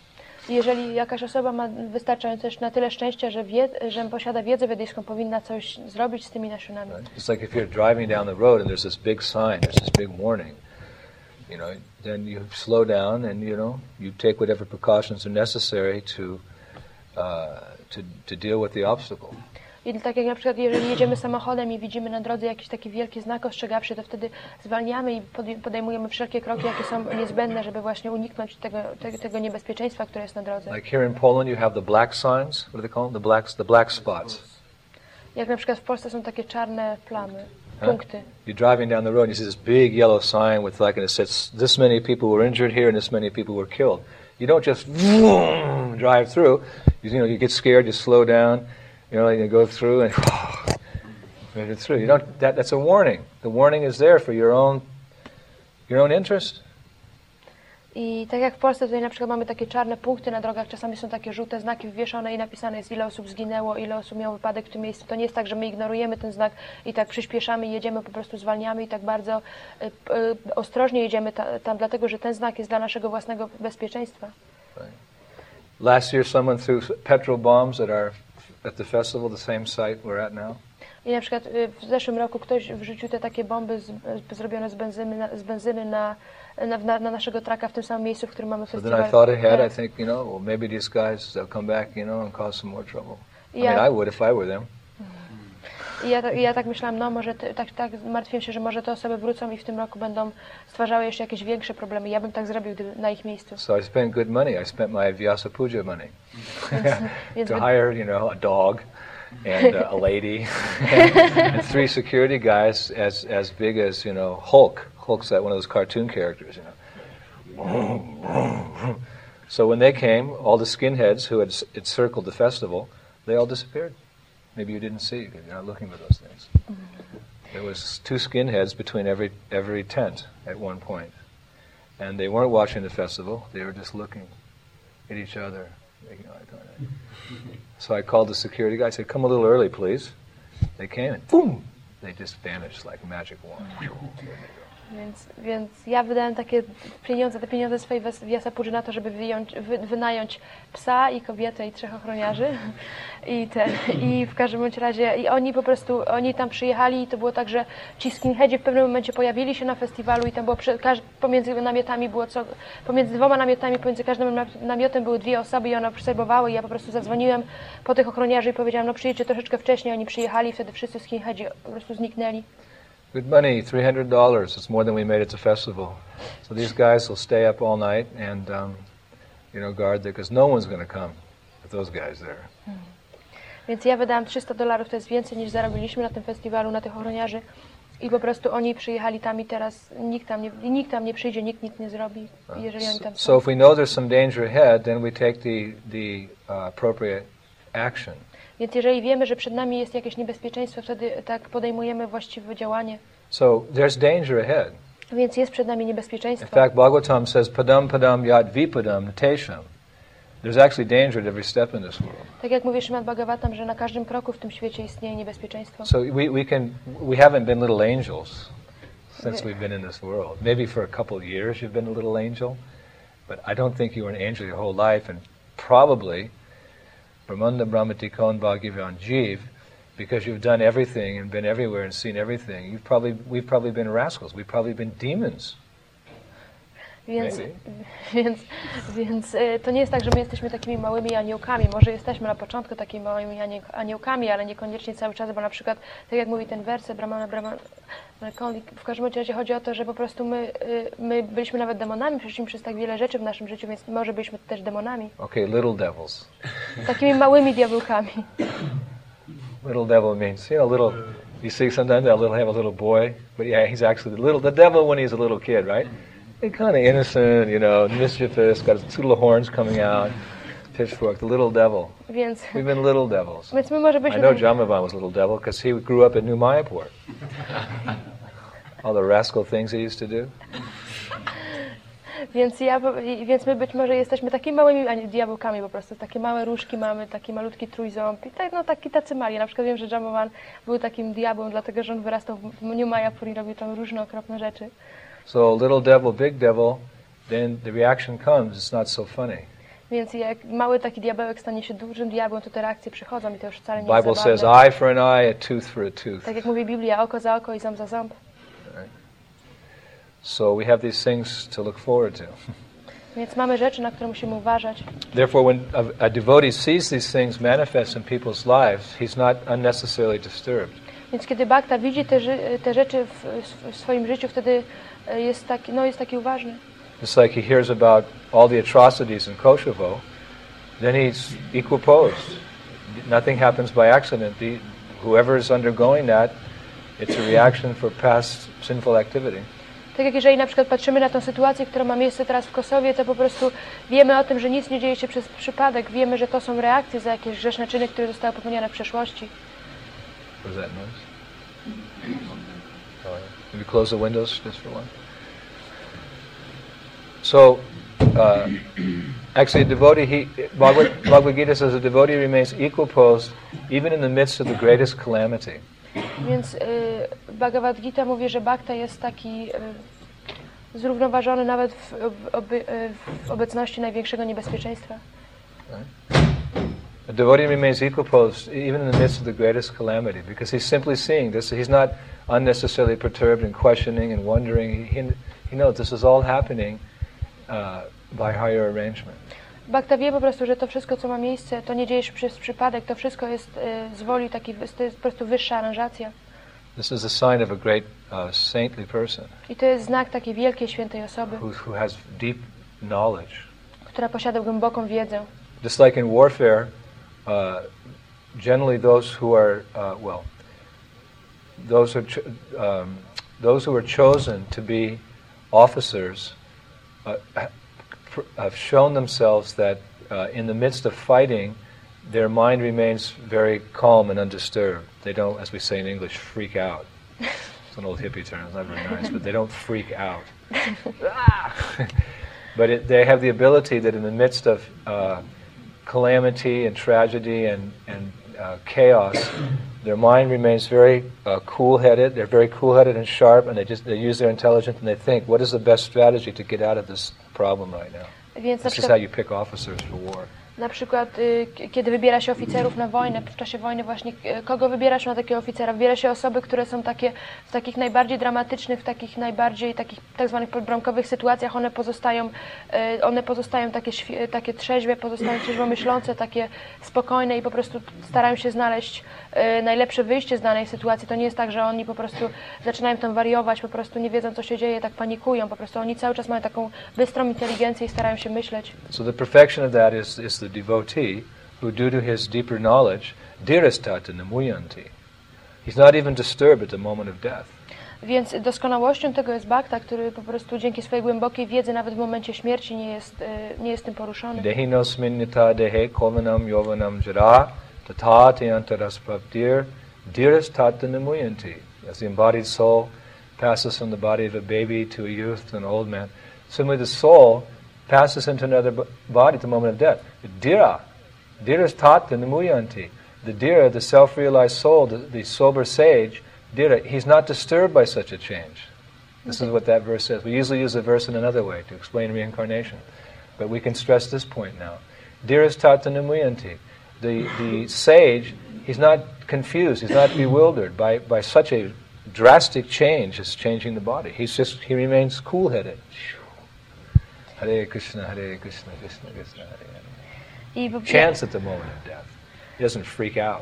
Jeżeli jakaś osoba ma wystarczająco na tyle szczęścia, że, wie, że posiada wiedzę wedyjską, powinna coś zrobić z tymi nasionami. It's like if you're driving down the road and there's this big sign, there's this big warning, you know, then you slow down and, you know, you take whatever precautions are necessary to, uh, to, to deal with the obstacle. I tak jak na przykład jeżeli jedziemy samochodem i widzimy na drodze jakiś taki wielki znak ostrzegawczy, to wtedy zwalniamy i podejmujemy wszelkie kroki, jakie są niezbędne, żeby właśnie uniknąć tego, tego, tego niebezpieczeństwa, które jest na drodze. Like here in Poland you have the black signs, what do they call them? The black, the black spots. Jak na przykład w Polsce są takie czarne plamy, punkty. Huh? You're driving down the road and you see this big yellow sign with like, and it says this many people were injured here and this many people were killed. You don't just vroom, drive through. You, you know, you get scared, you slow down. You know, you go through and make it through. You don't. That, that's a warning. The warning is there for your own, your own interest. I tak jak w Polsce tutaj na przykład mamy takie czarne punkty na drogach, czasami są takie żółte znaki wywieszone i napisane jest, ile osób zginęło, ile osób miało wypadek w tym miejscu. To nie jest tak, że my ignorujemy ten znak i tak przyspieszamy, jedziemy, po prostu zwalniamy i tak bardzo y, y, ostrożnie jedziemy ta, tam, dlatego że ten znak jest dla naszego własnego bezpieczeństwa. Right. Last year someone threw petrol bombs at our at the festival, the same site we're at now. I na przykład y, w zeszłym roku ktoś wrzucił te takie bomby z, z, zrobione z benzyny, na, z benzyny na, na, na, na naszego traka w tym samym miejscu, w którym mamy So festiwal. then I thought ahead, I think, you know, well maybe these guys, they'll come back, you know, and cause some more trouble. I Ja, mean, I would if I were them. I ja, I ja tak myślałam, no może te, tak, tak martwiłem się, że może te osoby wrócą i w tym roku będą stwarzały jeszcze jakieś większe problemy. Ja bym tak zrobił gdyby, na ich miejscu. So I spent good money. I spent my Vyasa Puja money Więc to wy- hire, you know, a dog and uh, a lady and three security guys as as big as, you know, Hulk. Hulk's that one of those cartoon characters, you know. So when they came, all the skinheads who had encircled the festival, they all disappeared. Maybe you didn't see because you're not looking for those things. There was two skinheads between every every tent at one point, and they weren't watching the festival. They were just looking at each other. You know, I don't know. So I called the security guy. I said, "Come a little early, please." They came and boom, they just vanished like a magic wand. There they go. Więc, więc ja wydałem takie pieniądze, te pieniądze swojej Vyasa Puji na to, żeby wyjąć, wy, wynająć psa i kobietę i trzech ochroniarzy. I, ten, I w każdym bądź razie, i oni po prostu, oni tam przyjechali i to było tak, że ci skinheadzi w pewnym momencie pojawili się na festiwalu i tam było, przy, każ, pomiędzy namiotami było co, pomiędzy dwoma namiotami, pomiędzy każdym namiotem były dwie osoby i one obserwowały i ja po prostu zadzwoniłem po tych ochroniarzy i powiedziałam, no przyjedźcie troszeczkę wcześniej, oni przyjechali i wtedy wszyscy skinheadzi po prostu zniknęli. Good money, three hundred dollars. It's more than we made at the festival. So these guys will stay up all night and, um, you know, guard there because no one's going to come with those guys there. Hmm. Więc ja wydałam trzysta dolarów, to jest więcej niż zarobiliśmy na tym festiwalu, na tych ochroniarzy. I po prostu oni przyjechali tam i teraz nikt tam nie, nikt tam nie przyjdzie, nikt nic nie zrobi, jeżeli oni tam są. So if we know there's some danger ahead, then we take the, the uh, appropriate action. Więc jeżeli wiemy, że przed nami jest jakieś niebezpieczeństwo, wtedy tak podejmujemy właściwe działanie. So there's danger ahead. Więc jest przed nami In niebezpieczeństwo. fact, Bhagavatam says, padam padam yat vipadam natesham. There's actually danger at every step in this world. Tak jak mówi Śrimad Bhagavatam, że na każdym kroku w tym świecie istnieje niebezpieczeństwo. So we, we can we haven't been little angels since we've been in this world. Maybe for a couple of years you've been a little angel, but I don't think you were an angel your whole life, and probably Brahmanda Brahmatikon Bhagavan Jeev, because you've done everything and been everywhere and seen everything, you've probably we've probably been rascals. We've probably been demons. Więc, więc, więc y, to nie jest tak, że my jesteśmy takimi małymi aniołkami. Może jesteśmy na początku takimi małymi aniołkami, ale niekoniecznie cały czas, bo na przykład, tak jak mówi ten werset, Brahmana, Brahmana, w każdym razie chodzi o to, że po prostu my, y, my byliśmy nawet demonami, przeszliśmy przez tak wiele rzeczy w naszym życiu, więc może byliśmy też demonami. Okay, little devils. Takimi małymi diabełkami. Little devil means, you know, little, you see sometimes they'll little have a little boy, but yeah, he's actually the little, the devil when he's a little kid, right? He's kind of innocent, you know, mischievous, got his two little horns coming out, pitchfork, the little devil. Więc, We've been little devils. więc my może I byśmy... know Jamavan was a little devil because he grew up in New Mayapur. All the rascal things he used to do. Więc, ja, więc my być może jesteśmy takimi małymi diabełkami po prostu. Takie małe różki mamy, taki malutki trójząb i tak, no taki tacy mali. Na przykład wiem, że Jamavan był takim diabłem, dlatego że on wyrastał w New Mayapur i robił tam różne okropne rzeczy. So little devil, big devil, then the reaction comes, it's not so funny. Więc jak mały taki diabełek stanie się dużym diabłem, to te reakcje przychodzą i to już wcale nie The jest Bible says zabawne. eye for an eye, a tooth for a tooth. Tak jak mówi Biblia, oko za oko i ząb za ząb. So we have these things to look forward to. Więc mamy rzeczy, na które musimy uważać. Therefore, when a, a devotee sees these things manifest in people's lives, he's not unnecessarily disturbed. Więc kiedy Bhakta widzi te, te rzeczy w, w swoim życiu, wtedy jest taki, no, jest taki uważny. Just like he hears about all the atrocities in Kosovo, then he's equiposed. Nothing happens by accident. The, whoever is undergoing that, it's a reaction for past sinful activity. Tak jak jeżeli na przykład patrzymy na tę sytuację, która ma miejsce teraz w Kosowie, to po prostu wiemy o tym, że nic nie dzieje się przez przypadek. Wiemy, że to są reakcje za jakieś grzeszne czyny, które zostały popełnione w przeszłości. Was that noise? Oh, yeah. Maybe close the windows just for one. So, uh, actually, a devotee, he, Bhagavad, Bhagavad Gita says a devotee remains equiposed even in the midst of the greatest calamity. Więc y, Bhagavad Gita mówi, że Bhakta jest taki y, zrównoważony nawet w, w, oby, y, w obecności największego niebezpieczeństwa. A devotee remains equiposed even in the midst of the greatest calamity because he's simply seeing this. He's not unnecessarily perturbed and questioning and wondering. He, he knows this is all happening uh, by higher arrangement. Bhakta wie po prostu, że to wszystko, co ma miejsce, to nie dzieje się przez przypadek, to wszystko jest y, z woli, taki, to jest po prostu wyższa aranżacja. This is a sign of a great uh, saintly person. I to jest znak takiej wielkiej, świętej osoby, Who, who has deep knowledge. która posiada głęboką wiedzę. Just like in warfare, uh, generally those who are, uh, well, those, are ch- um, those who are chosen to be officers uh, have shown themselves that uh, in the midst of fighting, their mind remains very calm and undisturbed. They don't, as we say in English, freak out. It's an old hippie term, it's not very nice, but they don't freak out. But it, they have the ability that in the midst of uh, calamity and tragedy and, and uh, chaos, their mind remains very uh, cool-headed. They're very cool-headed and sharp, and they just they use their intelligence and they think, what is the best strategy to get out of this problem right now? Więc na This is przykład, how you pick officers for war. na przykład y, kiedy wybiera się oficerów na wojnę, w czasie wojny właśnie, y, kogo wybiera się na takiego oficera? Wybiera się osoby, które są takie, w takich najbardziej dramatycznych, w takich najbardziej takich tak zwanych podbramkowych sytuacjach, one pozostają, y, one pozostają takie, świ- takie trzeźwe, pozostają trzeźwo myślące, takie spokojne i po prostu starają się znaleźć y, najlepsze wyjście z danej sytuacji. To nie jest tak, że oni po prostu zaczynają tam wariować, po prostu nie wiedzą, co się dzieje, tak panikują, po prostu oni cały czas mają taką bystrą inteligencję i starają się myśleć. So the perfection of that is, is the devotee who, due to his deeper knowledge, dirastata namuyanti. He's not even disturbed at the moment of death. Więc doskonałością tego jest Bhakta, który po prostu dzięki swojej głębokiej wiedzy nawet w momencie śmierci nie jest, y, nie jest tym poruszony. Dehinosminnita dehe komanam yovanam jara tatate antaraspraptir dirastata namuyanti. As the embodied soul passes from the body of a baby to a youth to an old man, similarly the soul passes into another b- body at the moment of death. Dira, dirastata namuyanti. The dira, the self-realized soul, the, the sober sage, dira, he's not disturbed by such a change. This is what that verse says. We usually use the verse in another way to explain reincarnation, but we can stress this point now. Dirastata namuyanti. The, the sage, he's not confused, he's not bewildered by, by such a drastic change as changing the body. He's just, he remains cool-headed. Hare Krishna, Hare Krishna, Krishna Krishna, Hare Hare. I po- Chants at the moment of death. He doesn't freak out.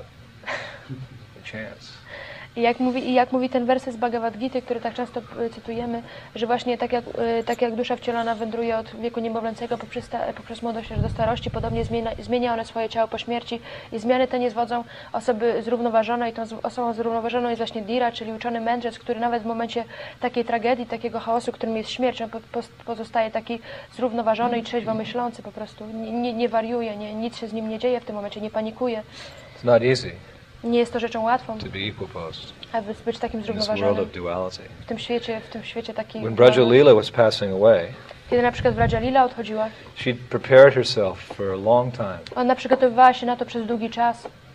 He chants. I jak mówi, i jak mówi ten werset z Bhagavad Gity, który tak często y, cytujemy, że właśnie tak jak, y, tak jak dusza wcielona wędruje od wieku niemowlęcego poprzez, sta, poprzez młodość aż do starości, podobnie zmienia, zmienia one swoje ciało po śmierci i zmiany te nie zwodzą osoby zrównoważonej. Tą z, osobą zrównoważoną jest właśnie Dira, czyli uczony mędrzec, który nawet w momencie takiej tragedii, takiego chaosu, którym jest śmierć, on po, po, pozostaje taki zrównoważony i trzeźwo myślący po prostu. Nie, nie, nie wariuje, nie, nic się z nim nie dzieje w tym momencie, nie panikuje. It's not easy Nie jest to rzeczą łatwą, to be equiposed aby być takim in this world zrównoważonym of duality. w tym świecie, w tym świecie takim. When Braja Leela was passing away, Kiedy na przykład Braja Lila odchodziła, she'd prepared herself for a long time. ona przygotowywała się na to przez długi czas.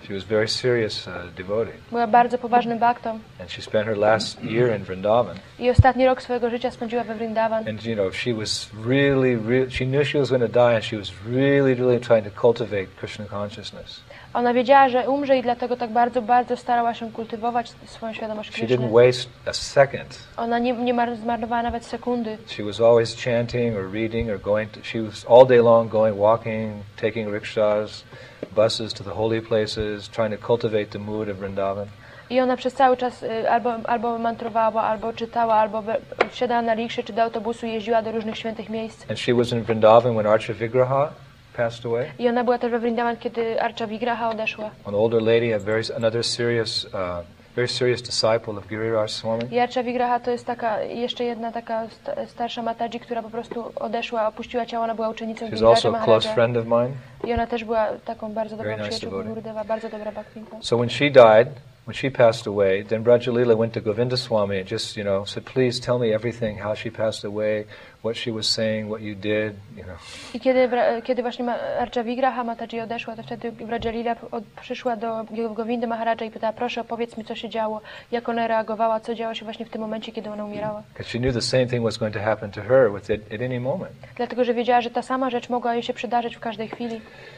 She was very serious uh, devotee. Była bardzo poważnym baktą. And she spent her last year in Vrindavan. I ostatni rok swojego życia spędziła we Vrindavan. And you know, she was really, really, she knew she was going to die, and she was really, really trying to cultivate Krishna consciousness. Ona wiedziała, że umrze i dlatego tak bardzo, bardzo starała się kultywować swoją świadomość She Kryszny. didn't waste a second. Ona nie, nie mar- zmarnowała nawet sekundy. She was always chanting or reading or going to, she was all day long going, walking, taking rickshaws, buses to the holy places, trying to cultivate the mood of Vrindavan. I ona przez cały czas y, albo, albo mantrowała, albo czytała, albo be, wsiadała na rikszy czy do autobusu i jeździła do różnych świętych miejsc. And she was in Vrindavan when Archa Vigraha passed away. I ona była też we Vrindavan, kiedy Archa Vigraha odeszła. An older lady, a very another serious, uh, very serious disciple of Giriraj Swami. I Archa Vigraha to jest taka, jeszcze jedna taka sta, starsza Mataji, która po prostu odeszła, opuściła ciało, ona była uczennicą She's Giriraja also a close Maharaja. friend of mine. I ona też była taką bardzo dobrą Very nice przyjaciółką devotee. Gurudeva, bardzo dobra bhaktinka. So when she died, when she passed away, then Brajalila went to Govinda Swami and just, you know, said, please tell me everything, how she passed away, what she was saying, what you did, you know. I kiedy, kiedy właśnie Archa Vigraha Mataji odeszła, to wtedy Brajalila przyszła do Govindy Maharaja i pytała, proszę opowiedz mi, co się działo, jak ona reagowała, co działo się właśnie w tym momencie, kiedy ona umierała. Because she knew the same thing was going to happen to her with it at any moment. Dlatego, że wiedziała, że ta sama rzecz mogła jej się przydarzyć w każdej chwili.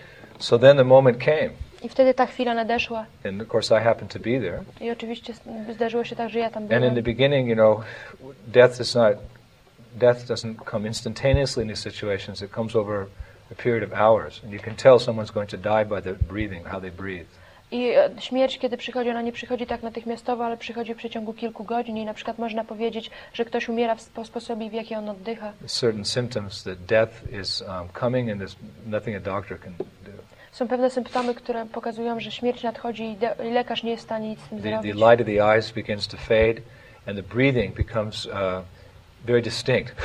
So then the moment came. I wtedy ta chwila nadeszła. And of course I happened to be there. I oczywiście zdarzyło się tak, że ja tam And in byłam. the beginning, you know, death is not, death doesn't come instantaneously in these situations. It comes over a period of hours. And you can tell someone's going to die by their breathing, how they breathe. I e, śmierć, kiedy przychodzi, ona nie przychodzi tak natychmiastowo, ale przychodzi w przeciągu kilku godzin i na przykład można powiedzieć, że ktoś umiera w, po sposobie, w jaki on oddycha. Certain symptoms that death is um, coming and there's nothing a doctor can do. Są pewne symptomy, które pokazują, że śmierć nadchodzi i, de- i lekarz nie jest w stanie nic z tym The, the zrobić. light of the eyes begins to fade and the breathing becomes uh, very distinct.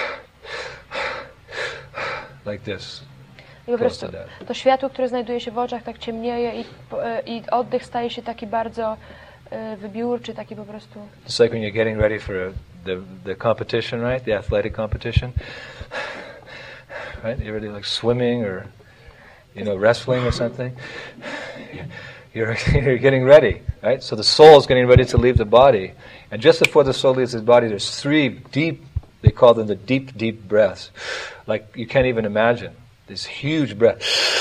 Like this. I po prostu to światło, które znajduje się w oczach, tak ciemnieje i, e, i oddech staje się taki bardzo e, wybiórczy, taki po prostu. It's like when you're getting ready for a, the, the competition, right? The athletic competition. Right? You're ready like swimming or, you know, wrestling or something. You're, you're getting ready, right? So the soul is getting ready to leave the body. And just before the soul leaves the body, there's three deep, they call them the deep, deep breaths. Like you can't even imagine. This huge breath.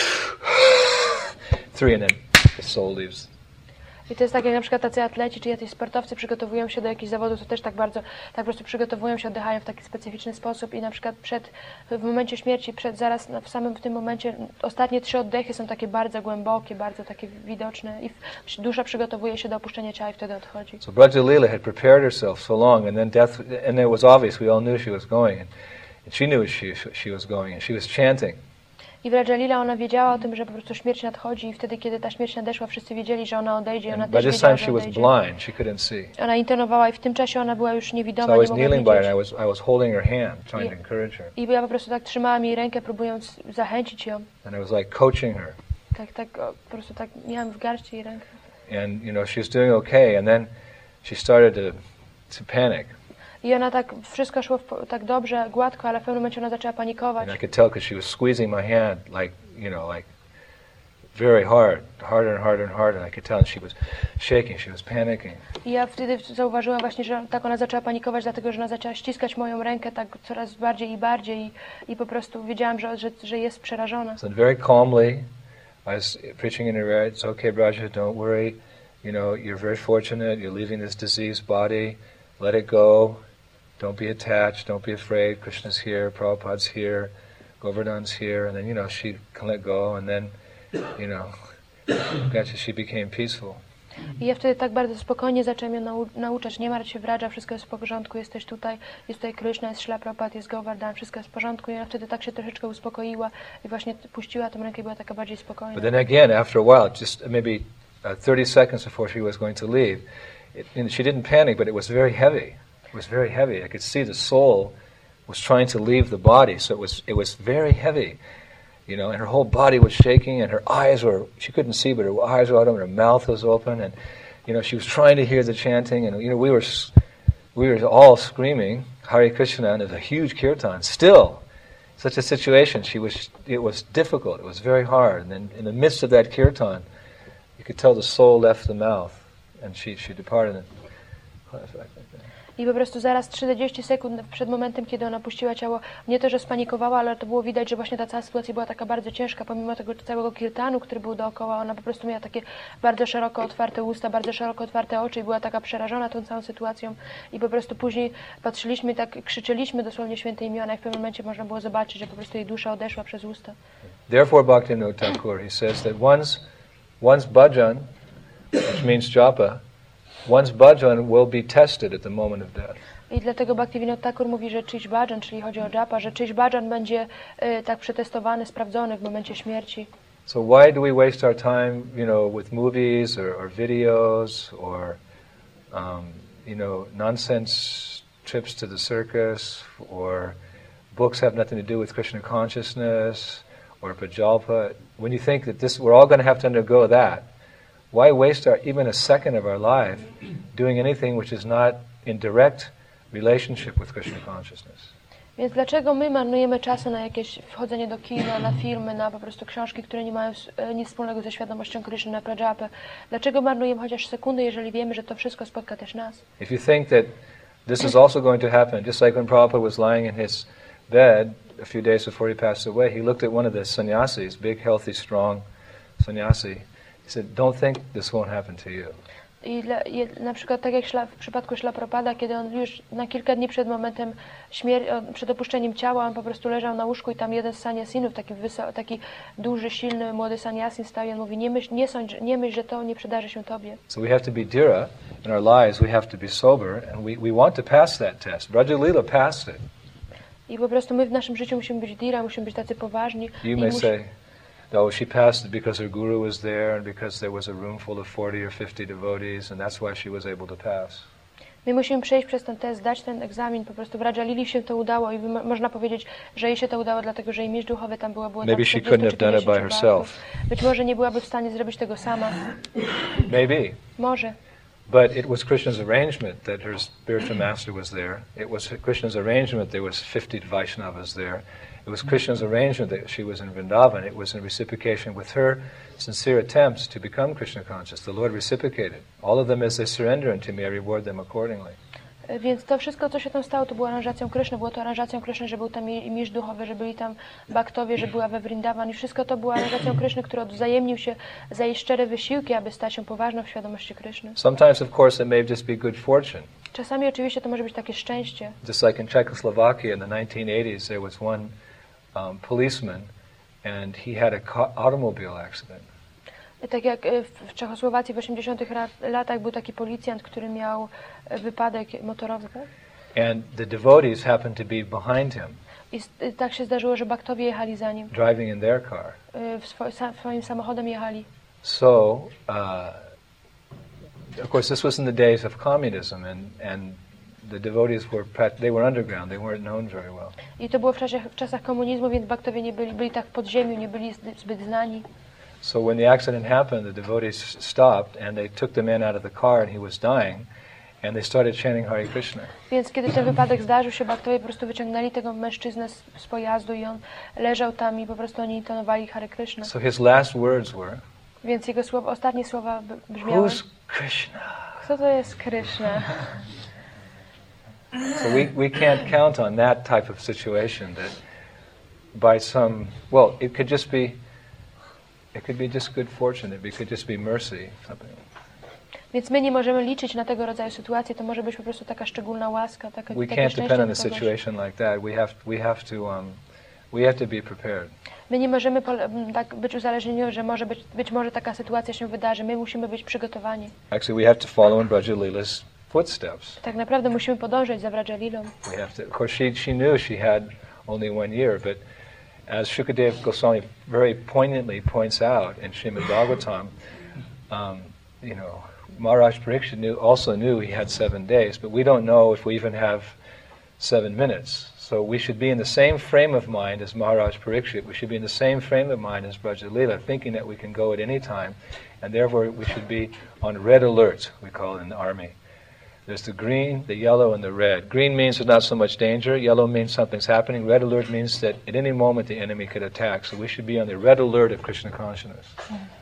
Three, and then the soul leaves. I to jest tak, jak na przykład tacy atleci, czy jacyś sportowcy przygotowują się do jakichś zawodów, to też tak bardzo, tak po prostu przygotowują się, oddychają w taki specyficzny sposób i na przykład przed, w momencie śmierci, przed zaraz w samym w tym momencie, ostatnie trzy oddechy są takie bardzo głębokie, bardzo takie widoczne i w, dusza przygotowuje się do opuszczenia ciała i wtedy odchodzi. So Brajalila had prepared herself so long, and then death, and it was obvious, we all knew she was going, and, and she knew she, she was going, and she was chanting. I Brajalila, ona wiedziała o tym, że po prostu śmierć nadchodzi i wtedy, kiedy ta śmierć nadeszła, wszyscy wiedzieli, że ona odejdzie i ona And by też this wiedziała, time że she was odejdzie. blind, she couldn't see. Ona internowała i w tym czasie ona była już So niewidoma, I nie was mogła kneeling by her, widzieć. and I was, I was holding her hand, trying to encourage her. I ja po prostu tak trzymałam jej rękę, próbując zachęcić ją. And I was like coaching her. Tak, tak, o, po prostu tak miałam w garści jej rękę. And, you know, she was doing okay, and then she started to, to panic. I ona tak, wszystko szło w, tak dobrze, gładko, ale w pewnym momencie ona zaczęła panikować. And I could tell because she was squeezing my hand, like, you know, like very hard, harder and harder and harder. And I could tell and she was shaking, she was panicking. I ja wtedy zauważyłam właśnie, że tak ona zaczęła panikować, dlatego że ona zaczęła ściskać moją rękę tak coraz bardziej i bardziej i, i po prostu wiedziałam, że, że, że jest przerażona. So very calmly, I was preaching in her ear, it's okay, Braja, don't worry. You know, you're very fortunate, you're leaving this diseased body. Let it go. Don't be attached, don't be afraid. Krishna's here, Prabhupada's here, Govardhan's here. And then, you know, she can let go, and then, you know, gotcha, she became peaceful. I ja wtedy tak bardzo spokojnie zaczęłam ją nau nauczać. Nie martw się, Braja, wszystko jest w porządku, jesteś tutaj, jest tutaj Krishna, jest Śrila Prabhupada, jest Govardhan, wszystko jest w porządku. I ona wtedy tak się troszeczkę uspokoiła i właśnie puściła tę rękę i była taka bardziej spokojna. But then again, after a while, just maybe uh, thirty seconds before she was going to leave, it, you know, she didn't panic, but it was very heavy. It was very heavy. I could see the soul was trying to leave the body, so it was it was very heavy, you know, and her whole body was shaking, and her eyes were, she couldn't see, but her eyes were open, her mouth was open, and, you know, she was trying to hear the chanting, and, you know, we were we were all screaming Hare Krishna, and it was a huge kirtan. Still, such a situation, she was, it was difficult, it was very hard, and then in the midst of that kirtan, you could tell the soul left the mouth, and she, she departed. I po prostu zaraz trzydzieści sekund przed momentem, kiedy ona puściła ciało, nie to, że spanikowała, ale to było widać, że właśnie ta cała sytuacja była taka bardzo ciężka, pomimo tego całego kirtanu, który był dookoła, ona po prostu miała takie bardzo szeroko otwarte usta, bardzo szeroko otwarte oczy i była taka przerażona tą całą sytuacją i po prostu później patrzyliśmy i tak krzyczeliśmy dosłownie święte imiona i w pewnym momencie można było zobaczyć, że po prostu jej dusza odeszła przez usta. Therefore, Bhaktivinoda Thakur, he says that once, once bhajan, which means japa, one's bhajan will be tested at the moment of death. I dlatego Bhaktivinoda Thakur mówi, że czyjś bhajan, czyli chodzi o japa, że czyjś bhajan będzie y, tak przetestowany, sprawdzony w momencie śmierci. So why do we waste our time, you know, with movies or, or videos or, um, you know, nonsense trips to the circus, or books have nothing to do with Krishna consciousness or Prajalpa? When you think that this, we're all going to have to undergo that, why waste our, even a second of our life doing anything which is not in direct relationship with Krishna consciousness? Więc dlaczego my marnujemy czasu na jakieś wchodzenie do kina, na filmy, na po prostu książki, które nie mają nic wspólnego ze świadomością Kryszny, na Prajapę? Dlaczego marnujemy chociaż sekundę, jeżeli wiemy, że to wszystko spotka też nas? If you think that this is also going to happen, just like when Prabhupada was lying in his bed a few days before he passed away, he looked at one of the sannyasis, big, healthy, strong sannyasi. He said, don't think this won't happen to you. I dla, je, na przykład tak jak szla, w przypadku Śla Prabhupada, kiedy on już na kilka dni przed momentem śmierci, przed opuszczeniem ciała, on po prostu leżał na łóżku i tam jeden z sannyasinów, taki, wyso, taki duży, silny, młody sannyasin stał i on mówi, nie myśl, nie sądź, nie myśl, że to nie przydarzy się tobie. So we have to be dhira in our lives, we have to be sober, and we, we want to pass that test. Brajalila passed it. I po prostu my w naszym życiu musimy być dhira, musimy być tacy poważni. You may say, oh, she passed it because her guru was there and because there was a room full of forty or fifty devotees, and that's why she was able to pass. My musimy przejść przez ten test, zdać ten egzamin, po prostu w Rajalili się to udało i mo- można powiedzieć, że jej się to udało, dlatego że jej mistrz duchowy tam była, było Maybe tam she couldn't have done it by herself. Być może nie byłaby w stanie zrobić tego sama. Maybe. Może. But it was Krishna's arrangement that her spiritual master was there. It was Krishna's arrangement there was fifty Vaishnavas there. It was Krishna's arrangement that she was in Vrindavan. It was in reciprocation with her sincere attempts to become Krishna conscious. The Lord reciprocated. All of them as they surrender unto me, I reward them accordingly. Więc to wszystko, co się tam stało, to było aranżacją Kryszny. Było to aranżacją Kryszny, że był tam mistrz duchowy, że byli tam baktowie, że była we Vrindavan. I wszystko to było aranżacją Kryszny, który odwzajemnił się za jej szczere wysiłki, aby stać się poważną w świadomości Kryszny. Sometimes, of course, it may just be good fortune. Czasami oczywiście to może być takie szczęście. Just like in Czechoslovakia in the nineteen eighties, there was one um, policeman and he had a car- automobile accident. Tak jak w Czechosłowacji w osiemdziesiątych latach był taki policjant, który miał wypadek motorowy. And the devotees happened to be behind him. I tak się zdarzyło, że baktowie jechali za nim. Driving in their car. W swo- swoim samochodem jechali. So, uh, of course, this was in the days of communism, and, and the devotees were they were underground. They weren't known very well. I to było w, czasie, w czasach komunizmu, więc baktowie nie byli, byli tak w podziemiu, nie byli zbyt znani. So when the accident happened, the devotees stopped and they took the man out of the car and he was dying, and they started chanting Hare Krishna. Więc kiedy ten wypadek zdarzył się, baktowie po prostu wyciągnęli tego mężczyznę z, z pojazdu i on leżał tam i po prostu oni intonowali Hare Krishna. So his last words were, więc jego słowa, ostatnie słowa brzmiały: Who's Krishna? Kto to jest Krishna? So we, we can't count on that type of situation that by some, well, it could just be It could be just good fortune. It could just be mercy. Something. Więc my nie możemy liczyć na tego rodzaju sytuacje. To może być po prostu taka szczególna łaska, taka, we takie can't szczęście depend on do the kogoś. situation like that. We have we have to um, we have to be prepared. My nie możemy pole- tak być uzależnieni, że może być, być może taka sytuacja się wydarzy. My musimy być przygotowani. Actually, we have to follow in Brajalila's footsteps. Tak naprawdę musimy podążać za Vrajalilą. We have to. Of course, she she knew she had only one year, but as Shukadev Goswami very poignantly points out in Srimad Bhagavatam, um, you know, Maharaj Pariksit knew, also knew he had seven days, but we don't know if we even have seven minutes. So we should be in the same frame of mind as Maharaj Pariksit. We should be in the same frame of mind as Brajalila, thinking that we can go at any time, and therefore we should be on red alert, we call it in the army. There's the green, the yellow, and the red. Green means there's not so much danger. Yellow means something's happening. Red alert means that at any moment the enemy could attack. So we should be on the red alert of Krishna consciousness.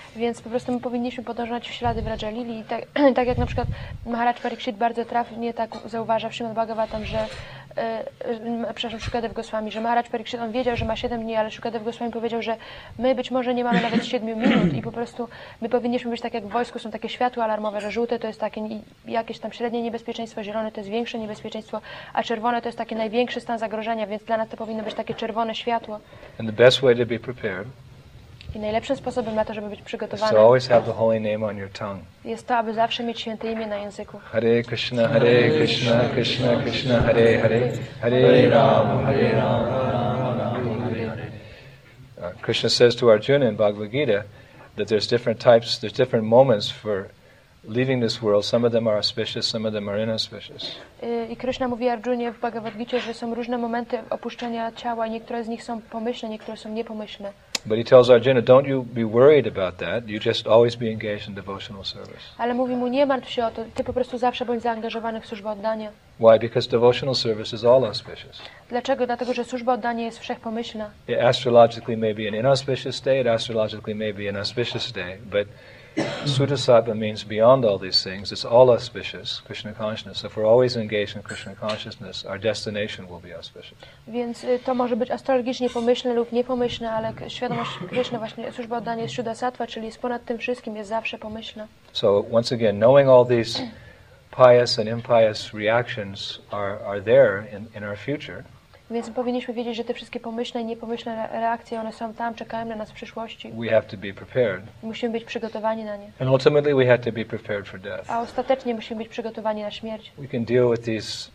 Więc po prostu my powinniśmy podążać w ślady Vraja Lili. I tak, tak jak na przykład Maharaj Pariksit bardzo trafnie tak zauważa w Śrimad Bhagavatam, że e, e, przepraszam, Shukadev Goswami, że Maharaj Pariksit, on wiedział, że ma siedem dni, ale Shukadev Goswami powiedział, że my być może nie mamy nawet siedmiu minut i po prostu my powinniśmy być tak jak w wojsku, są takie światła alarmowe, że żółte to jest takie jakieś tam średnie niebezpieczeństwo, zielone to jest większe niebezpieczeństwo, a czerwone to jest taki największy stan zagrożenia, więc dla nas to powinno być takie czerwone światło. And the best way to be prepared I najlepszym sposobem na to, żeby być is przygotowany, to always have the holy name on your tongue. jest to, aby zawsze mieć święte imię na języku. Hare Krishna, Hare Krishna, Krishna Krishna, Hare Hare, Hare Rama, Hare Rama, Rama Rama, Hare Hare. Uh, Krishna says to Arjuna in Bhagavad Gita that there's different types, there's different moments for leaving this world. Some of them are auspicious, some of them are inauspicious. I Krishna mówi Arjunie w Bhagavad Gicie, że są różne momenty opuszczenia ciała, niektóre z nich są pomyślne, niektóre są niepomyślne. But he tells Arjuna, don't you be worried about that. You just always be engaged in devotional service. Ale mówi mu, nie martw się o to, ty po prostu zawsze bądź zaangażowany w służbę oddania. Why? Because devotional service is all auspicious. Dlaczego? Dlatego, że służba oddania jest wszechpomyślna. It astrologically may be an inauspicious day, it astrologically may be an auspicious day, but Sudasattva means beyond all these things, it's all auspicious, Krishna consciousness. If we're always engaged in Krishna consciousness, our destination will be auspicious. Więc y, to może być astrologicznie pomyślne lub niepomyślne, ale k- świadomość Krishna, właśnie służba oddania jest Sudasattva, czyli jest ponad tym wszystkim, jest zawsze pomyślna. So once again, knowing all these pious and impious reactions are, are there in, in our future, Więc powinniśmy wiedzieć, że te wszystkie pomyślne i niepomyślne re- reakcje, one są tam, czekają na nas w przyszłości. we have to be prepared. I musimy być przygotowani na nie. And ultimately we have to be prepared for death. A ostatecznie musimy być przygotowani na śmierć. We can deal with these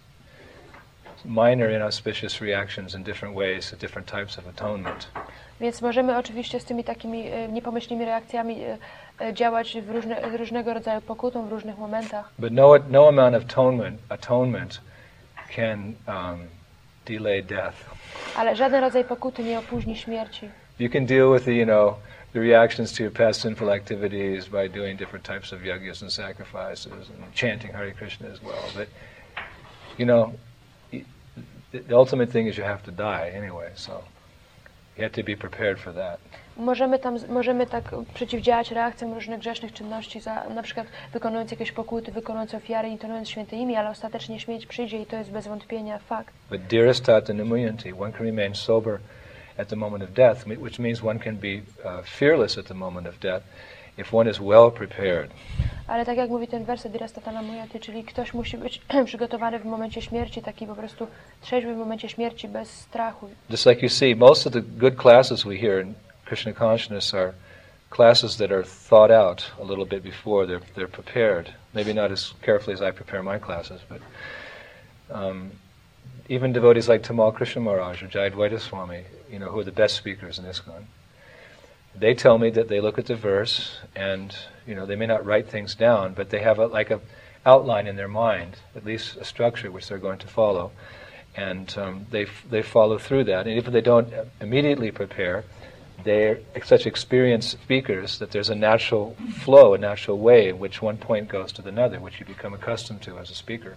minor inauspicious reactions in different ways, at different types of atonement. Więc możemy oczywiście z tymi takimi e, niepomyślnymi reakcjami e, e, działać w różne, różnego rodzaju pokutą w różnych momentach. But no, no amount of atonement, atonement can um, delay death. Ale żaden rodzaj pokuty nie opóźni śmierci. You can deal with the, you know, the reactions to your past sinful activities by doing different types of yajnas and sacrifices and chanting Hare Krishna as well. But, you know, the, the ultimate thing is you have to die anyway, so you have to be prepared for that. Możemy tam, możemy tak przeciwdziałać reakcjom różnych grzesznych czynności, za, na przykład wykonując jakieś pokuty, wykonując ofiary, intonując święte imię, ale ostatecznie śmierć przyjdzie i to jest bez wątpienia fakt. But dearestata numuyanti, one can remain sober at the moment of death, which means one can be uh, fearless at the moment of death if one is well prepared. Ale tak jak mówi ten werset Dhirastatana Muyati, czyli ktoś musi być przygotowany w momencie śmierci, taki po prostu trzeźwy w momencie śmierci, bez strachu. Just like you see, most of the good classes we hear in Krishna consciousness are classes that are thought out a little bit before, they're, they're prepared. Maybe not as carefully as I prepare my classes, but um, even devotees like Tamal Krishna Maharaj or Jayadvaita Swami, you know, who are the best speakers in ISKCON, they tell me that they look at the verse and, you know, they may not write things down, but they have a, like a outline in their mind, at least a structure which they're going to follow, and um, they they follow through that. And if they don't immediately prepare, they're such experienced speakers that there's a natural flow, a natural way in which one point goes to the another, which you become accustomed to as a speaker.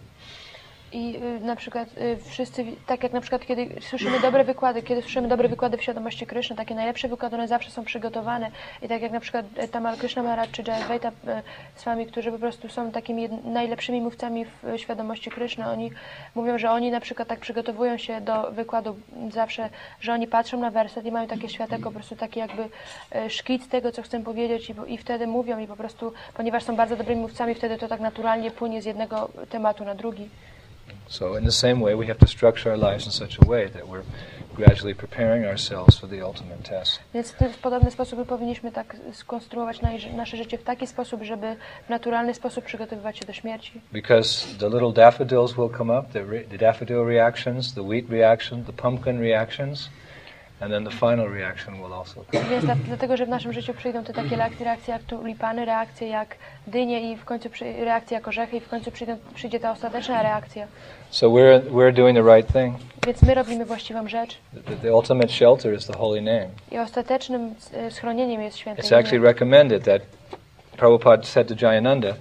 I y, na przykład y, wszyscy, tak jak na przykład kiedy słyszymy dobre wykłady, kiedy słyszymy dobre wykłady w świadomości Kryszny, takie najlepsze wykłady, one zawsze są przygotowane. I tak jak na przykład y, Tamal Krishna Maharaj czy Jayadvaita y, Swami, którzy po prostu są takimi jed- najlepszymi mówcami w y, świadomości Kryszny, oni mówią, że oni na przykład tak przygotowują się do wykładu zawsze, że oni patrzą na werset i mają takie światełko, po prostu taki jakby y, szkic tego, co chcą powiedzieć i, i wtedy mówią i po prostu, ponieważ są bardzo dobrymi mówcami, wtedy to tak naturalnie płynie z jednego tematu na drugi. So in the same way, we have to structure our lives in such a way that we're gradually preparing ourselves for the ultimate test. Więc w, w podobny sposób my powinniśmy tak skonstruować na, nasze życie w taki sposób, żeby w naturalny sposób przygotowywać się do śmierci. Because the little daffodils will come up, the, re- the daffodil reactions, the wheat reaction, the pumpkin reactions, and then the final reaction will also come. Więc dla, dlatego, że w naszym życiu przyjdą te takie reakcje, reakcje jak tulipany, reakcje jak dynie i w końcu przy, reakcje jak orzechy i w końcu przyjdą, przyjdzie ta ostateczna reakcja. So we're we're doing the right thing. Więc my robimy właściwą rzecz The, the ultimate shelter is the holy name. i ostatecznym e, schronieniem jest święte It's actually imię. recommended that Prabhupada said to Jayananda,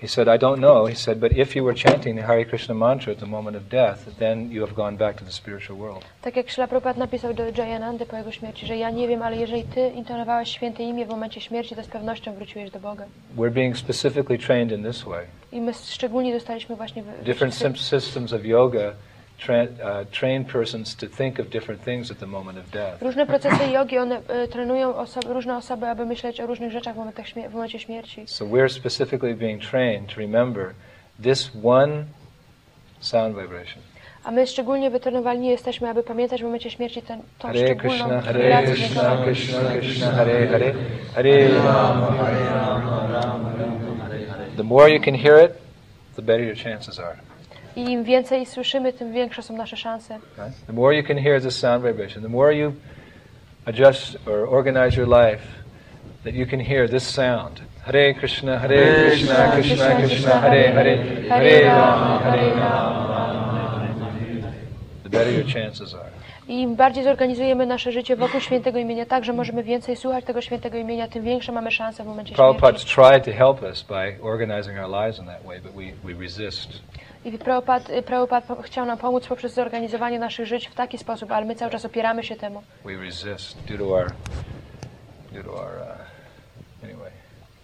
He said, I don't know. He said, but if you were chanting the Hare Krishna mantra at the moment of death, then you have gone back to the spiritual world. Tak jak Śrila Prabhupada napisał do Jayanandy po jego śmierci, że ja nie wiem, ale jeżeli ty intonowałeś święte imię w momencie śmierci, to z pewnością wróciłeś do Boga. We're being specifically trained in this way. I my szczególnie dostaliśmy właśnie w, Different sim- systems of yoga tra- uh, train persons to think of different things at the moment of death. Różne procesy jogi, one y, trenują osoby, różne osoby, aby myśleć o różnych rzeczach w, momentach śmie- w momencie śmierci. So we're specifically being trained to remember this one sound vibration. A my szczególnie wytrenowani jesteśmy, aby pamiętać w momencie śmierci tę tą Hare szczególną Krishna, Hare relację Krishna, dźwiękową. Krishna Krishna, Hare Hare, Hare Rama, Hare Rama, Rama Rama, Hare Hare. The more you can hear it, the better your chances are. I im więcej słyszymy, tym większe są nasze szanse. Right? The more you can hear this sound vibration, the more you adjust or organize your life, that you can hear this sound. Hare Krishna, Hare Krishna, Krishna Krishna, Hare Hare, Hare Rama, Hare Rama, the better your chances are. I im bardziej zorganizujemy nasze życie wokół świętego imienia, tak, że możemy więcej słuchać tego świętego imienia, tym większe mamy szanse w momencie Prabhupada's śmierci. tried to help us by organizing our lives in that way, but we, we resist. I Prabhupada, Prabhupada chciał nam pomóc poprzez zorganizowanie naszych żyć w taki sposób, ale my cały czas opieramy się temu. We resist due to our, due to our, uh, anyway.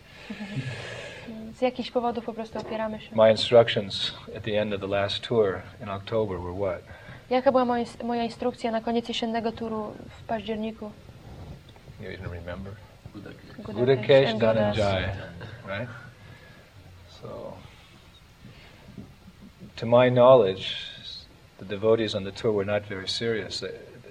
Z jakichś powodów po prostu opieramy się. My instructions at the end of the last tour in October were what? Jaka była moja, moja instrukcja na koniec jesiennego turu w październiku? You even remember? Gudakesh Gudakesh and Godas. Dhananjaya, right? So, to my knowledge, the devotees on the tour were not very serious they, they,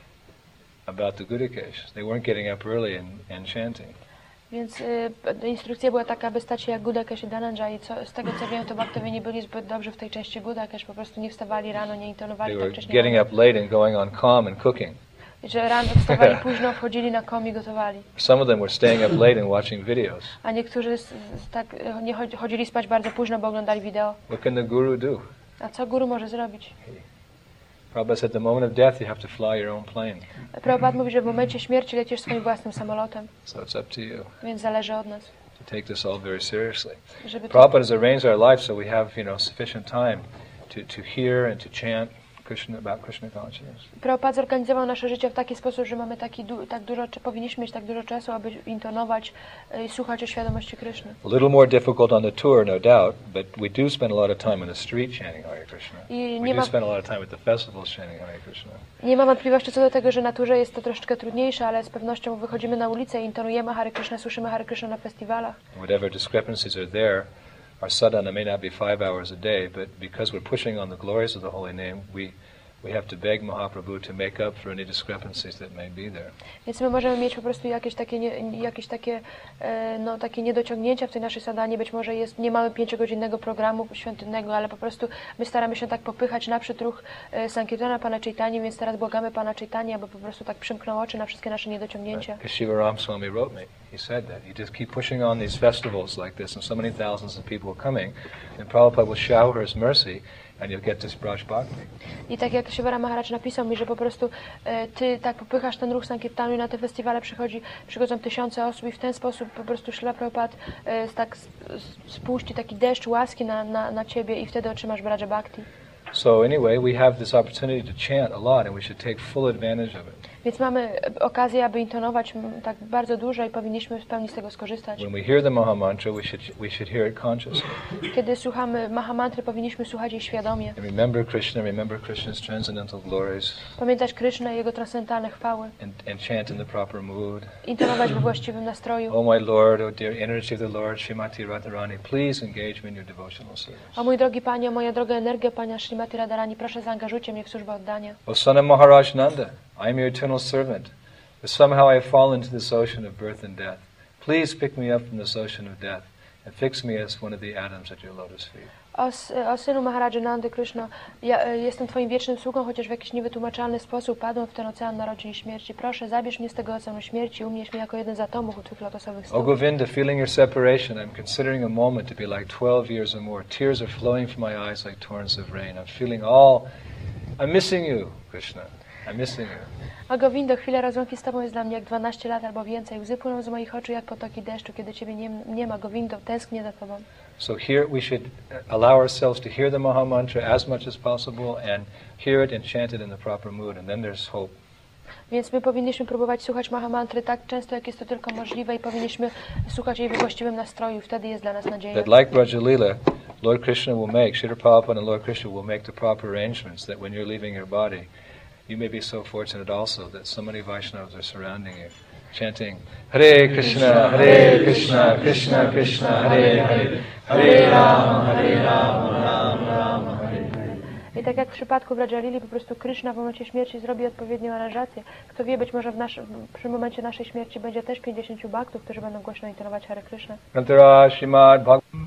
about the Gudakesh. They weren't getting up early and, and chanting. Więc y, instrukcja była taka, aby stać się jak Gudakesh i Dhananjaya. I co, z tego co wiem, to baktowie nie byli zbyt dobrze w tej części Gudakesh. Po prostu nie wstawali rano, nie intonowali They tak were wcześnie. getting up late and going on comm and cooking. Że rano wstawali późno, wchodzili na kom i gotowali. Some of them were staying up late and watching videos. A niektórzy z, z, tak y, nie chodzi- chodzili spać bardzo późno, bo oglądali wideo. What can the guru do? A co guru może zrobić? Prabhupada said, at the moment of death, you have to fly your own plane. Prabhupada mówi, że w momencie śmierci lecisz swoim własnym samolotem, So it's up to you więc zależy od nas, to take this all very seriously. żeby to... Prabhupada has arranged our life so we have, you know, sufficient time to, to hear and to chant Krishna, about Krishna consciousness. Prabhupada zorganizował nasze życie w taki sposób, że mamy taki du- tak dużo, czy powinniśmy mieć tak dużo czasu, aby intonować i słuchać o świadomości Kryszny. A little more difficult on the tour, no doubt, but we do spend a lot of time on the street chanting Hare Krishna. I We nie do ma, spend a lot of time at the festivals chanting Hare Krishna. nie ma wątpliwości co do tego, że na turze jest to troszeczkę trudniejsze, ale z pewnością wychodzimy na ulicę i intonujemy Hare Krishna, słyszymy Hare Krishna na festiwalach. Whatever discrepancies are there, our sadhana may not be five hours a day, but because we're pushing on the glories of the holy name, we we have to beg Mahaprabhu to make up for any discrepancies that may be there. Więc my możemy mieć po prostu jakieś takie, nie, jakieś takie, e, no, takie niedociągnięcia w tej naszej sadhanie. Być może jest, nie mamy pięciogodzinnego programu świątynnego, ale po prostu my staramy się tak popychać naprzód ruch e, Sankirtana Pana Chaitanya, więc teraz błagamy Pana Chaitanya, aby po prostu tak przymknął oczy na wszystkie nasze niedociągnięcia. Right. Shiva Ramaswamy wrote me. He said that. You just keep pushing on these festivals like this, and so many thousands of people are coming, and Prabhupada will shower his mercy, and you'll get this Braj Bhakti. I tak jak Shiva Maharaj napisał mi, że po prostu e, ty tak popychasz ten ruch Sankirtanu i na te festiwale przychodzi, przychodzą tysiące osób i w ten sposób po prostu Śrila Prabhupada e, tak s- s- spuści taki deszcz łaski na, na, na ciebie i wtedy otrzymasz Braja Bhakti. So anyway, we have this opportunity to chant a lot, and we should take full advantage of it. Więc mamy okazję, aby intonować m, tak bardzo dużo i powinniśmy w pełni z tego skorzystać. When we hear the Maha Mantra, we should we should hear it consciously. Kiedy słuchamy Mahamantry, powinniśmy słuchać jej świadomie. And remember Krishna, remember Krishna's transcendental glories, Pamiętać Krysznę i Jego transcendentalne chwały. and, and chant in the proper mood. Intonować we właściwym nastroju. Oh my Lord, oh dear energy of the Lord, Srimati Radharani, please engage me in your devotional service. O mój drogi Panie, o moja droga energia Pana Srimati Radharani, proszę zaangażujcie mnie w służbę oddania. O son of Maharaj Nanda, I am your eternal servant, but somehow I have fallen into this ocean of birth and death. Please pick me up from this ocean of death and fix me as one of the atoms at your lotus feet. O, s- o synu Maharaja Nandy Krishna, ja e, jestem Twoim wiecznym sługą, chociaż w jakiś niewytłumaczalny sposób padłem w ten ocean narodzin i śmierci. Proszę, zabierz mnie z tego oceanu śmierci i umieść mnie jako jeden z atomów u Twych lotosowych O stóp. Govinda, feeling your separation, I'm considering a moment to be like twelve years or more. Tears are flowing from my eyes like torrents of rain. I'm feeling all, I'm missing you, Krishna. I'm missing you. A Govindo, chwila rozłąki z Tobą jest dla mnie jak dwanaście lat albo więcej. Łzy płyną z moich oczu jak potoki deszczu, kiedy Ciebie nie, nie ma. Govindo, tęsknię za Tobą. So here we should allow ourselves to hear the Maha Mantra as much as possible and hear it and chant it in the proper mood, and then there's hope. Więc my powinniśmy próbować słuchać Mahamantry tak często, jak jest to tylko możliwe i powinniśmy słuchać jej we właściwym nastroju. Wtedy jest dla nas nadzieja. That like Brajalila, Lord Krishna will make, Srila Prabhupada and Lord Krishna will make the proper arrangements that when you're leaving your body, you may be so fortunate also that so many Vaishnavas are surrounding you, chanting Hare Krishna, Hare Krishna, Krishna Krishna, Hare Hare, Hare Rama, Hare Rama, Rama Rama, Hare Hare. I tak jak w przypadku Brajalili, po prostu Krishna w momencie śmierci zrobi odpowiednią aranżację. Kto wie, być może w nasz, przy momencie naszej śmierci będzie też pięćdziesięciu bhaktów, którzy będą głośno intonować Hare Krishna. Grantara Srimad Bhagavad